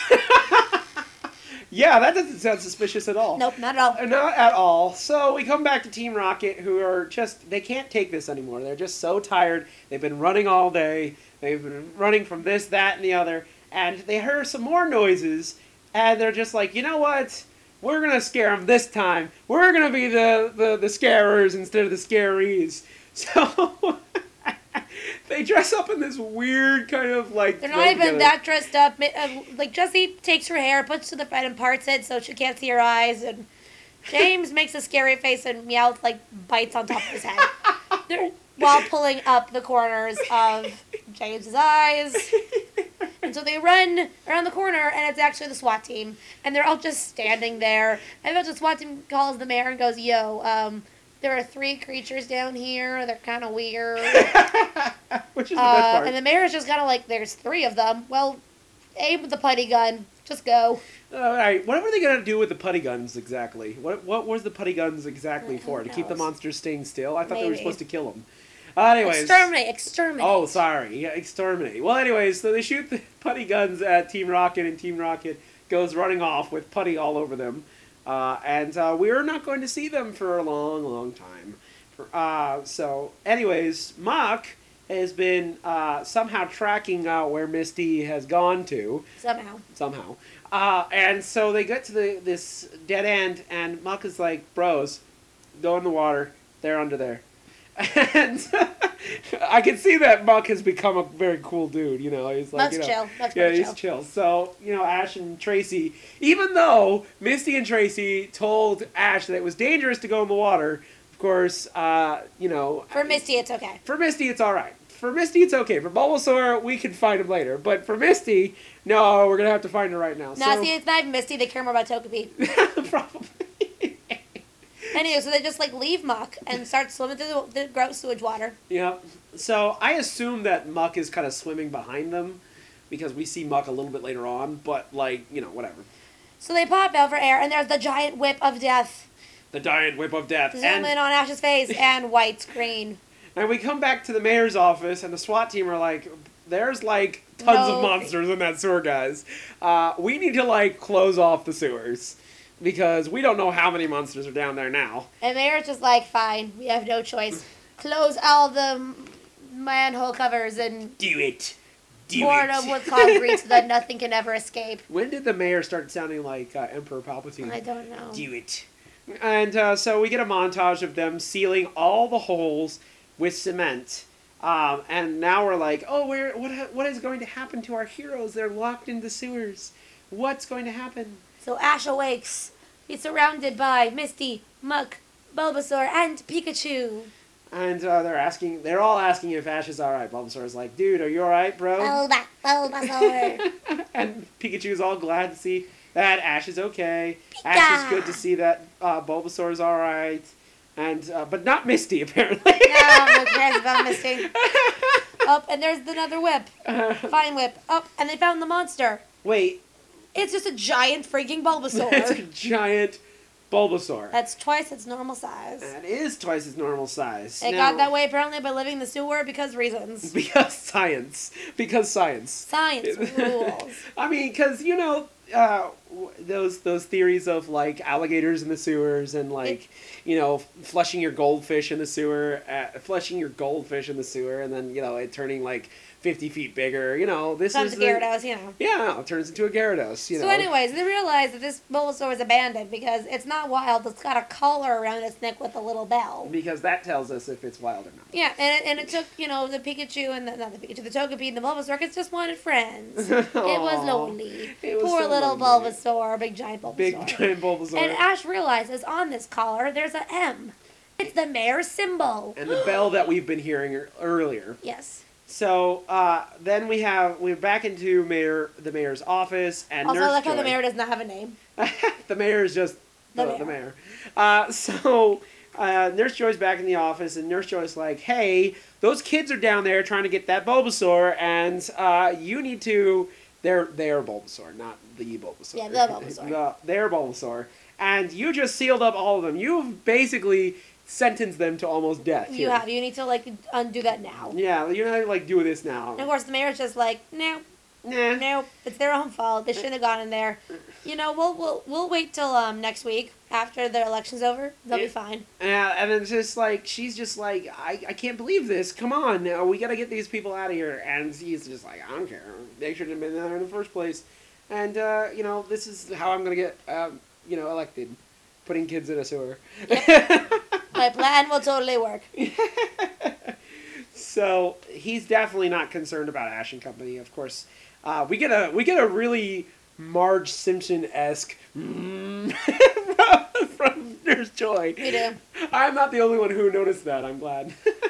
A: Yeah, that doesn't sound suspicious at all.
B: Nope, not at all.
A: Uh, Not at all. So we come back to Team Rocket, who are just, they can't take this anymore. They're just so tired. They've been running all day. They've been running from this, that, and the other. and they hear some more noises, and they're just like, you know what? We're gonna scare them this time. We're gonna be the, the, the scarers instead of the scarees. So they dress up in this weird kind of like.
B: They're not even that dressed up. Like Jessie takes her hair, puts it to the front, and parts it so she can't see her eyes, and James makes a scary face and Meowth like bites on top of his head. They're, while pulling up the corners of James's eyes. And so they run around the corner, and it's actually the SWAT team. And they're all just standing there. And then the SWAT team calls the mayor and goes, yo, um, there are three creatures down here. They're kind of weird.
A: Which is the
B: uh,
A: best part.
B: And the mayor's just kind of like, there's three of them. Well, aim with the putty gun. Just go.
A: All right, what were they going to do with the putty guns exactly? What what was the putty guns exactly for? To keep the monsters staying still? I thought Maybe. they were supposed to kill them. Uh, anyways.
B: Exterminate, exterminate.
A: Oh, sorry. Yeah, exterminate. Well, anyways, so they shoot the putty guns at Team Rocket, and Team Rocket goes running off with putty all over them. Uh, and uh, we're not going to see them for a long, long time. Uh, so, anyways, Mach has been uh, somehow tracking out where Misty has gone to.
B: Somehow.
A: Somehow. Uh, and so they get to the this dead end, and Mach is like, bros, go in the water. They're under there. And I can see that Mach has become a very cool dude, you know. He's like,
B: Mach's
A: you know,
B: chill. Mach's
A: yeah, he's
B: chill.
A: chill. So, you know, Ash and Tracy, even though Misty and Tracy told Ash that it was dangerous to go in the water, of course, uh, you know.
B: For Misty, it's okay.
A: For Misty, it's all right. For Misty, it's okay. For Bulbasaur, we can find him later. But for Misty, no, we're going to have to find her right now.
B: No,
A: so,
B: see, it's not even Misty. They care more about Togepi.
A: Probably.
B: Anyway, so they just, like, leave Mach and start swimming through the, the gross sewage water.
A: Yeah. So I assume that Mach is kind of swimming behind them because we see Mach a little bit later on, but, like, you know, whatever.
B: So they pop out for air, and there's the giant whip of death.
A: The giant whip of death.
B: Zoom
A: and,
B: in on Ash's face, and white screen.
A: And we come back to the mayor's office, and the SWAT team are like, there's, like, tons
B: no.
A: of monsters in that sewer, guys. Uh, we need to, like, close off the sewers. Because we don't know how many monsters are down there now.
B: And Mayor's just like, fine, we have no choice. Close all the manhole covers and
A: do it. Do
B: board
A: it.
B: them with concrete so that nothing can ever escape.
A: When did the mayor start sounding like uh, Emperor Palpatine?
B: I don't know.
A: Do it. And uh, so we get a montage of them sealing all the holes with cement. Um, and now we're like, oh, where? What? What is going to happen to our heroes? They're locked in the sewers. What's going to happen?
B: So Ash awakes. He's surrounded by Misty, Mach, Bulbasaur, and Pikachu.
A: And uh, they're asking, they're all asking if Ash is alright. Bulbasaur's like, dude, are you alright, bro?
B: Bulba, Bulbasaur.
A: And Pikachu's all glad to see that Ash is okay.
B: Pika!
A: Ash is good to see that uh, Bulbasaur's alright. And, uh, but not Misty, apparently.
B: No, no cares about Misty. Up, and there's another whip. Fine whip. Up, and they found the monster.
A: Wait.
B: It's just a giant freaking Bulbasaur.
A: It's a giant Bulbasaur.
B: That's twice its normal size.
A: That is twice its normal size.
B: It
A: now,
B: got that way apparently by living in the sewer because reasons.
A: Because science. Because science.
B: Science rules.
A: I mean, because, you know, uh, those those theories of, like, alligators in the sewers and, like, it, you know, flushing your goldfish in the sewer, uh, flushing your goldfish in the sewer, and then, you know, it turning, like, fifty feet bigger, you know, this
B: Comes
A: is...
B: a Gyarados, you know.
A: Yeah, it turns into a Gyarados, you
B: so
A: know.
B: So anyways, they realize that this Bulbasaur is abandoned because it's not wild, it's got a collar around its neck with a little bell.
A: Because that tells us if it's wild or not.
B: Yeah, and it, and it took, you know, the Pikachu and the, not the Pikachu, the Togepi and the Bulbasaur, because just wanted friends. It was lonely.
A: It was
B: Poor
A: so
B: little
A: lonely.
B: Bulbasaur, big giant Bulbasaur.
A: Big giant Bulbasaur.
B: And Ash realizes on this collar there's a M. It's the mayor's symbol.
A: And the bell that we've been hearing earlier.
B: Yes.
A: So uh, then we have we're back into mayor the mayor's office and
B: also,
A: Nurse
B: I like
A: Joy.
B: how the mayor does not have a name.
A: The mayor is just the,
B: The mayor.
A: the mayor. Uh, so uh, Nurse Joy's back in the office, and Nurse Joy's like, "Hey, those kids are down there trying to get that Bulbasaur, and uh, you need to." They're their Bulbasaur, not the Bulbasaur.
B: Yeah, the Bulbasaur.
A: the, their Bulbasaur, and you just sealed up all of them. You've basically sentenced them to almost death.
B: You
A: here.
B: have. You need to, like, undo that now.
A: Yeah, you're not like do this now.
B: And of course, the mayor's just like, no,
A: Nah.
B: Nope, it's their own fault. They shouldn't have gone in there. You know, we'll we'll we'll wait till um next week after the election's over. They'll
A: Yeah.
B: be fine.
A: Yeah, and it's just like, she's just like, I, I can't believe this. Come on now, we gotta get these people out of here. And he's just like, I don't care. They shouldn't have been there in the first place. And, uh, you know, this is how I'm gonna get, um, you know, elected. Putting kids in a sewer.
B: Yep. My plan will totally work.
A: So he's definitely not concerned about Ash and Company. Of course, uh, we get a we get a really Marge Simpson esque from, from Nurse Joy.
B: We do.
A: I'm not the only one who noticed that. I'm glad.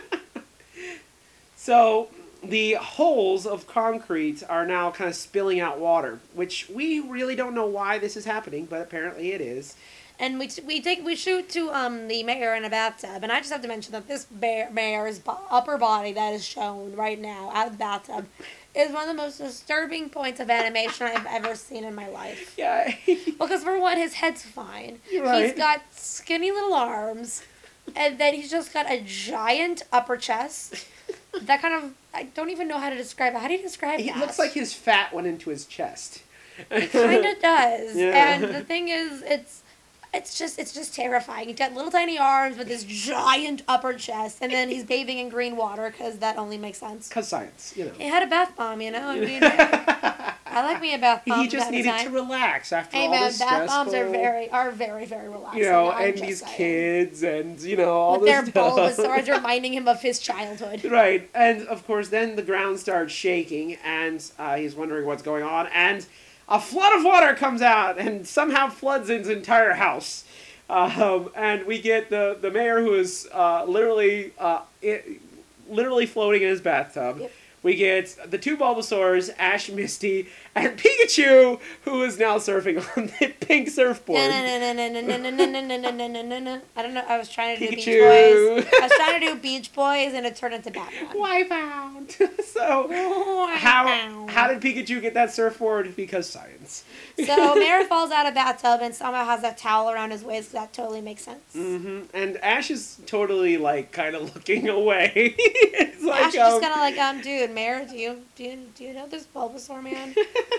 A: So the holes of concrete are now kind of spilling out water, which we really don't know why this is happening, but apparently it is.
B: And we we take we shoot to um the mayor in a bathtub, and I just have to mention that this bear, mayor's bo- upper body that is shown right now out of the bathtub is one of the most disturbing points of animation I've ever seen in my life.
A: Yeah.
B: Because for one, his head's fine.
A: You're right.
B: He's got skinny little arms, and then he's just got a giant upper chest. That kind of I don't even know how to describe it. How do you describe
A: It
B: that?
A: looks like his fat went into his chest.
B: It kind of does.
A: Yeah.
B: And the thing is, it's it's just it's just terrifying. He's got little tiny arms with this giant upper chest, and then he's bathing in green water because that only makes sense.
A: Cause science, you know.
B: He had a bath bomb, you know. I mean, I like me a bath bomb.
A: He just
B: from time
A: needed
B: to,
A: to
B: time.
A: relax after
B: Hey
A: all
B: man,
A: this
B: bath
A: stressful,
B: bombs are very are very very relaxing.
A: you know,
B: I'm
A: and
B: just
A: these
B: saying.
A: kids and you know all
B: With their
A: this stuff.
B: Bulbasaurs reminding him of his childhood.
A: Right, and of course, then the ground starts shaking, and uh, he's wondering what's going on, and a flood of water comes out and somehow floods his entire house. Um, and we get the, the mayor who is uh, literally uh, it, literally floating in his bathtub.
B: Yep.
A: We get the two Bulbasaurs, Ash, Misty, and Pikachu, who is now surfing on the pink surfboard.
B: No, no, no, no, no, no, no, no, no, no, no, no, no, no. I don't know. I was trying to do Beach
A: Pikachu.
B: Boys. I was trying to do Beach Boys, and it turned into Batman.
A: Wipe out. So, how, how did Pikachu get that surfboard? Because science.
B: So Mayor falls out of bathtub and somehow has that towel around his waist. That totally makes sense.
A: hmm And Ash is totally, like, kind of looking away. It's like,
B: Ash is
A: um,
B: just kind of like, um, dude, Mayor, do you do you, do you know this Bulbasaur man?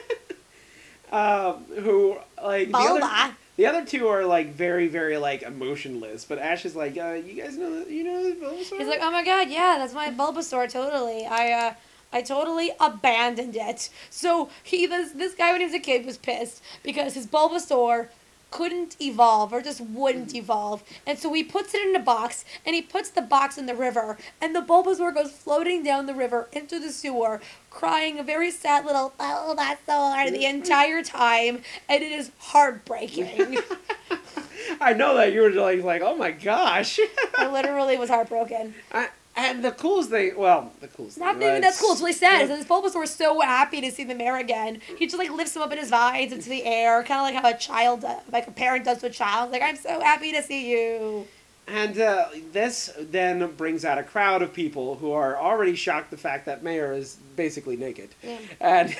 A: um, who, like, the other,
B: Bulba.
A: the other two are, like, very, very, like, emotionless. But Ash is like, uh, you guys know, you know this Bulbasaur?
B: He's like, oh my god, yeah, that's my Bulbasaur, totally. I, uh, I totally abandoned it. So he, this, this guy when he was a kid was pissed because his Bulbasaur couldn't evolve or just wouldn't evolve. And so he puts it in a box and he puts the box in the river and the Bulbasaur goes floating down the river into the sewer crying a very sad little Bulbasaur the entire time, and it is heartbreaking.
A: I know that you were like, like, oh my gosh.
B: I literally was heartbroken.
A: I, and the coolest thing, well, the coolest
B: Not
A: thing.
B: even
A: right?
B: that's cool. It's really sad. Is that this Bulbasaur was so happy to see the mayor again. He just like lifts him up in his vines into the air, kind of like how a child, does, like a parent does to a child. Like, I'm so happy to see you.
A: And uh, this then brings out a crowd of people who are already shocked the fact that Mayor is basically naked.
B: Yeah.
A: And,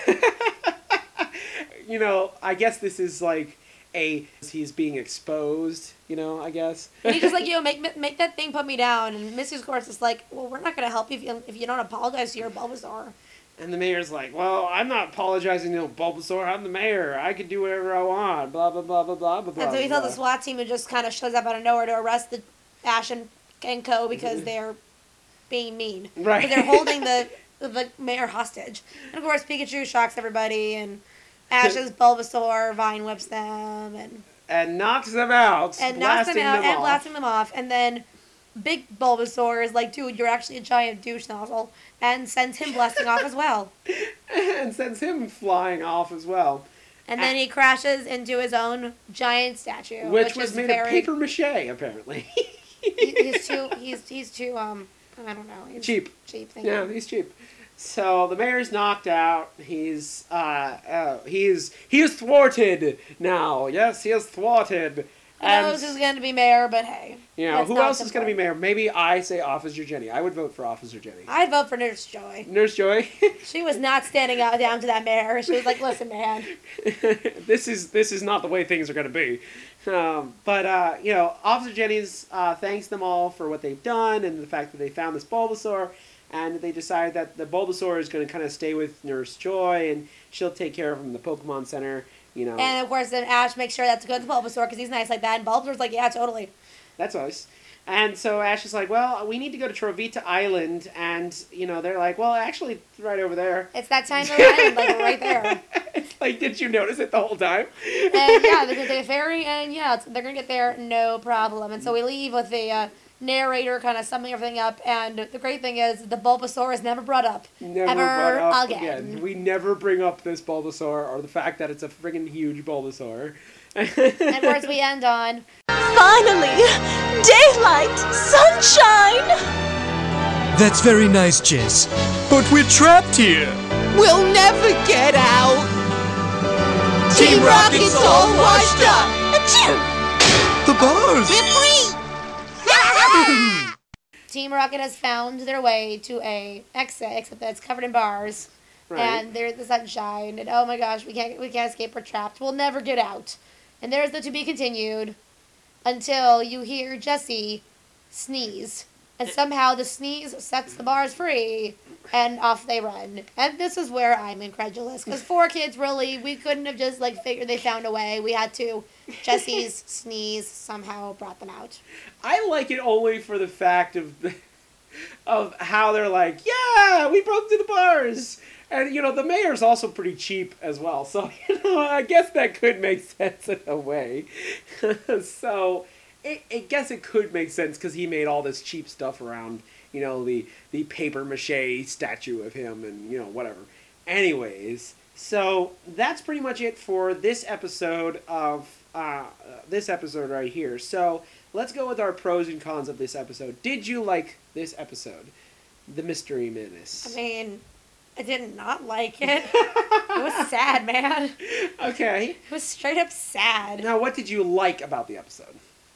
A: you know, I guess this is like a, he's being exposed, you know, I guess.
B: And he's just like, yo, make make that thing put me down. And Missus Course is like, well, we're not gonna help you if you if you don't apologize to your Bulbasaur.
A: And the mayor's like, well, I'm not apologizing to Bulbasaur. I'm the mayor. I can do whatever I want. Blah, blah, blah, blah, blah, blah, blah.
B: And so he tells
A: blah.
B: the SWAT team who just kind of shows up out of nowhere to arrest the Ash and, and Co. because they're being mean.
A: Right.
B: Because they're holding the the mayor hostage. And of course, Pikachu shocks everybody, and Ash's Bulbasaur vine whips them, and
A: And knocks them out.
B: and knocks them
A: blasting
B: out
A: them
B: and
A: off.
B: blasting them off, and then Big Bulbasaur is like, dude, you're actually a giant douche nozzle, and sends him blasting off as well.
A: And sends him flying off as well.
B: And then he crashes into his own giant statue,
A: Which,
B: which,
A: was
B: is
A: made
B: very,
A: of paper mache, apparently.
B: he- he's too he's he's too um I don't know he's
A: Cheap.
B: cheap thing.
A: Yeah, he's cheap. So the mayor's knocked out. He's uh, uh he's he is thwarted now. Yes, he is thwarted.
B: Who knows who's going to be mayor? But hey,
A: you know,
B: that's
A: who
B: not
A: else is going to be
B: important.
A: mayor? Maybe I say Officer Jenny. I would vote for Officer Jenny.
B: I'd vote for Nurse Joy.
A: Nurse Joy.
B: She was not standing out down to that mayor. She was like, "Listen, man,
A: this is this is not the way things are going to be. Um, but uh, you know, Officer Jenny's uh, thanks them all for what they've done and the fact that they found this Bulbasaur. and they decide that the Bulbasaur is going to kind of stay with Nurse Joy, and she'll take care of him in the Pokemon Center, you know.
B: And of course, then Ash makes sure that's good to Bulbasaur because he's nice like that, and Bulbasaur's like, yeah, totally.
A: That's us. And so Ash is like, well, we need to go to Trovita Island, and, you know, they're like, well, actually, it's right over there.
B: It's that time of island, like, right there.
A: It's like, did you notice it the whole time?
B: And, yeah, they're going to take a ferry, and, yeah, it's, they're going to get there, no problem. And so we leave with the uh, narrator kind of summing everything up, and the great thing is the Bulbasaur is never brought up.
A: Never
B: ever
A: brought up
B: again.
A: again. We never bring up this Bulbasaur, or the fact that it's a friggin' huge Bulbasaur.
B: And, of course, we end on...
C: Finally! Daylight! Sunshine!
D: That's very nice, Jizz.
E: But we're trapped here.
C: We'll never get out! Team Rocket's all washed up! Achoo!
E: The bars!
C: We're free!
B: Team Rocket has found their way to a exit, except that it's covered in bars.
A: Right.
B: And there's the sunshine, and oh my gosh, we can't we can't escape, we're trapped. We'll never get out. And there's the to be continued until you hear Jesse sneeze. And somehow the sneeze sets the bars free, and off they run. And this is where I'm incredulous, because four kids, really, we couldn't have just, like, figured they found a way. We had to. Jesse's sneeze somehow brought them out.
A: I like it only for the fact of of how they're like, yeah, we broke through the bars. And, you know, the mayor's also pretty cheap as well. So, you know, I guess that could make sense in a way. So, it, I guess it could make sense because he made all this cheap stuff around, you know, the, the paper mache statue of him and, you know, whatever. Anyways, so that's pretty much it for this episode of, uh, this episode right here. So, let's go with our pros and cons of this episode. Did you like this episode? The Mystery Menace.
B: I mean... I did not like it. It was sad, man.
A: Okay.
B: It was straight up sad.
A: Now, what did you like about the episode?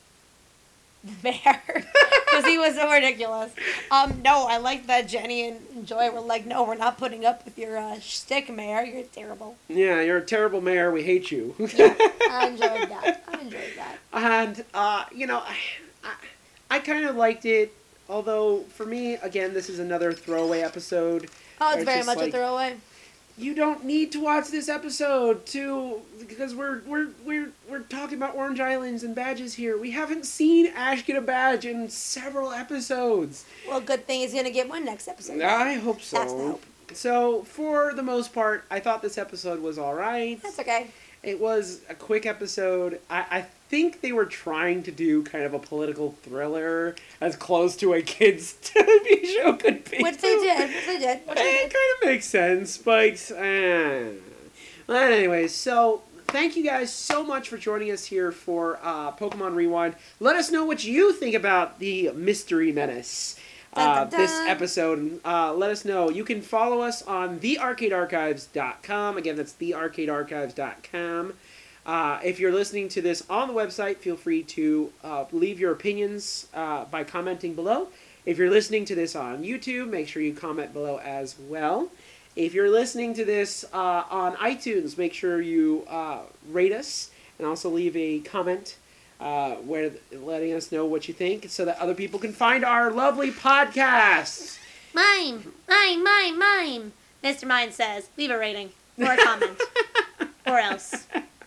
B: The bear. Because he was so ridiculous. Um, no, I liked that Jenny and Joy were like, no, we're not putting up with your uh, shtick, Mayor. You're terrible.
A: Yeah, you're a terrible mayor. We hate you.
B: Yeah, I enjoyed that. I enjoyed that.
A: And, uh, you know, I, I, I kind of liked it. Although, for me, again, this is another throwaway episode.
B: Oh, it's very
A: just
B: much
A: like,
B: a throwaway.
A: You don't need to watch this episode to because we're we're we're we're talking about Orange Islands and badges here. We haven't seen Ash get a badge in several episodes.
B: Well, good thing he's gonna get one next episode.
A: I hope so.
B: That's the hope.
A: So, for the most part, I thought this episode was all right.
B: That's okay.
A: It was a quick episode. I, I think they were trying to do kind of a political thriller as close to a kid's T V show could be.
B: Which they did. Which they did. Which they
A: It
B: did.
A: kind of makes sense, but... Uh. But anyways, so thank you guys so much for joining us here for uh, Pokemon Rewind. Let us know what you think about the Mystery Menace.
B: Dun,
A: Uh,
B: dun, dun.
A: this episode. Uh, let us know. You can follow us on the arcade archives dot com. Again, that's the arcade archives dot com. Uh, if you're listening to this on the website, feel free to uh, leave your opinions uh, by commenting below. If you're listening to this on YouTube, make sure you comment below as well. If you're listening to this uh, on iTunes, make sure you uh, rate us and also leave a comment Uh, where letting us know what you think so that other people can find our lovely podcasts.
B: Mime, mime, mime, mime. Mister Mine says, leave a rating or a comment. Or else.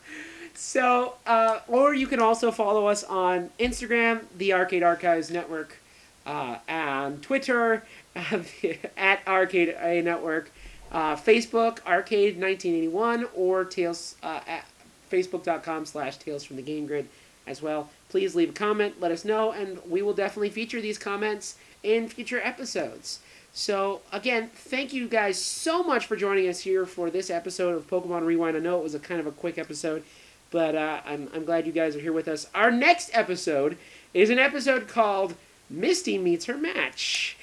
A: So, uh, or you can also follow us on Instagram, the Arcade Archives Network, uh, and Twitter, at Arcade A Network, uh, Facebook, Arcade nineteen eighty-one, or Tales, uh, at facebook.com slash Tales from the Game Grid. As well, please leave a comment, let us know, and we will definitely feature these comments in future episodes. So, again, thank you guys so much for joining us here for this episode of Pokemon Rewind. I know it was a kind of a quick episode, but uh, I'm, I'm glad you guys are here with us. Our next episode is an episode called Misty Meets Her Match.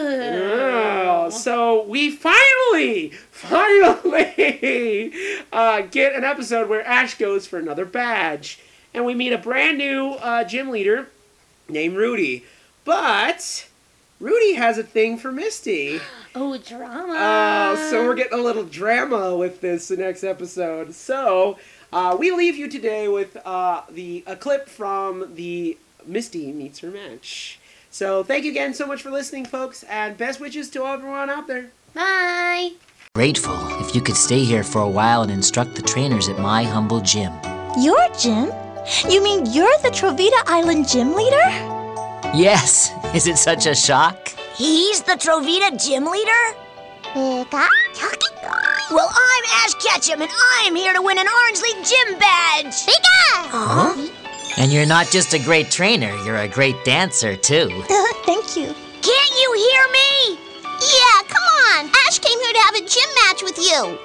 A: Oh, so we finally, finally uh, get an episode where Ash goes for another badge. And we meet a brand new uh, gym leader named Rudy. But Rudy has a thing for Misty.
B: Oh, drama.
A: Oh, so we're getting a little drama with this next episode. So uh, we leave you today with uh, the a clip from the Misty Meets Her Match. So thank you again so much for listening, folks, and best wishes to everyone out there.
B: Bye.
F: Grateful if you could stay here for a while and instruct the trainers at my humble gym.
C: Your gym? You mean you're the Trovita Island gym leader?
F: Yes, is it such a shock?
C: He's the Trovita gym leader? Well, I'm Ash Ketchum, and I'm here to win an Orange League gym badge.
F: Huh? And you're not just a great trainer, you're a great dancer, too.
C: Thank you. Can't you hear me? Yeah, come on. Ash came here to have a gym match with you.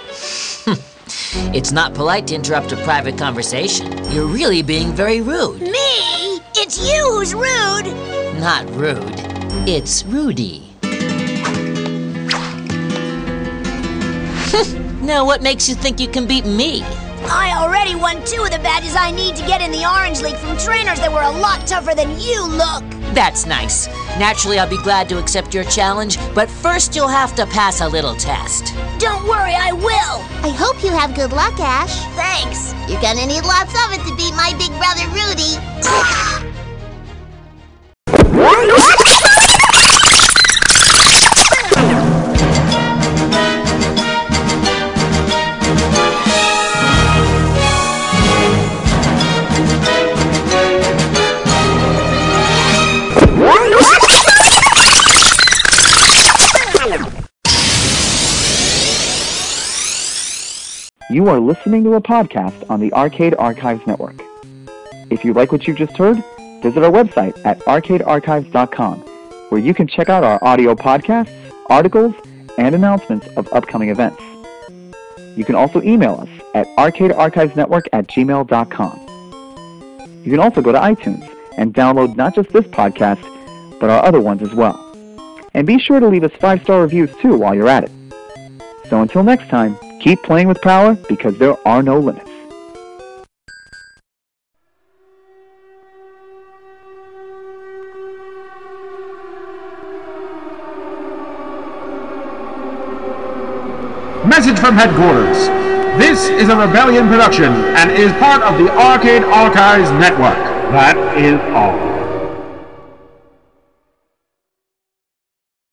F: It's not polite to interrupt a private conversation. You're really being very rude.
C: Me? It's you who's rude.
F: Not rude. It's Rudy. Now, what makes you think you can beat me?
C: I already won two of the badges I need to get in the Orange League from trainers that were a lot tougher than you, look.
F: That's nice. Naturally, I'll be glad to accept your challenge, but first you'll have to pass a little test.
C: Don't worry, I will. I hope you have good luck, Ash. Thanks. You're gonna need lots of it to beat my big brother, Rudy.
G: You are listening to a podcast on the Arcade Archives Network. If you like what you just heard, visit our website at arcade archives dot com, where you can check out our audio podcasts, articles, and announcements of upcoming events. You can also email us at arcade archives network at gmail dot com. You can also go to iTunes and download not just this podcast, but our other ones as well. And be sure to leave us five-star reviews too while you're at it. So until next time, keep playing with power, because there are no limits.
H: Message from headquarters. This is a Rebellion production and is part of the Arcade Archives Network. That is all.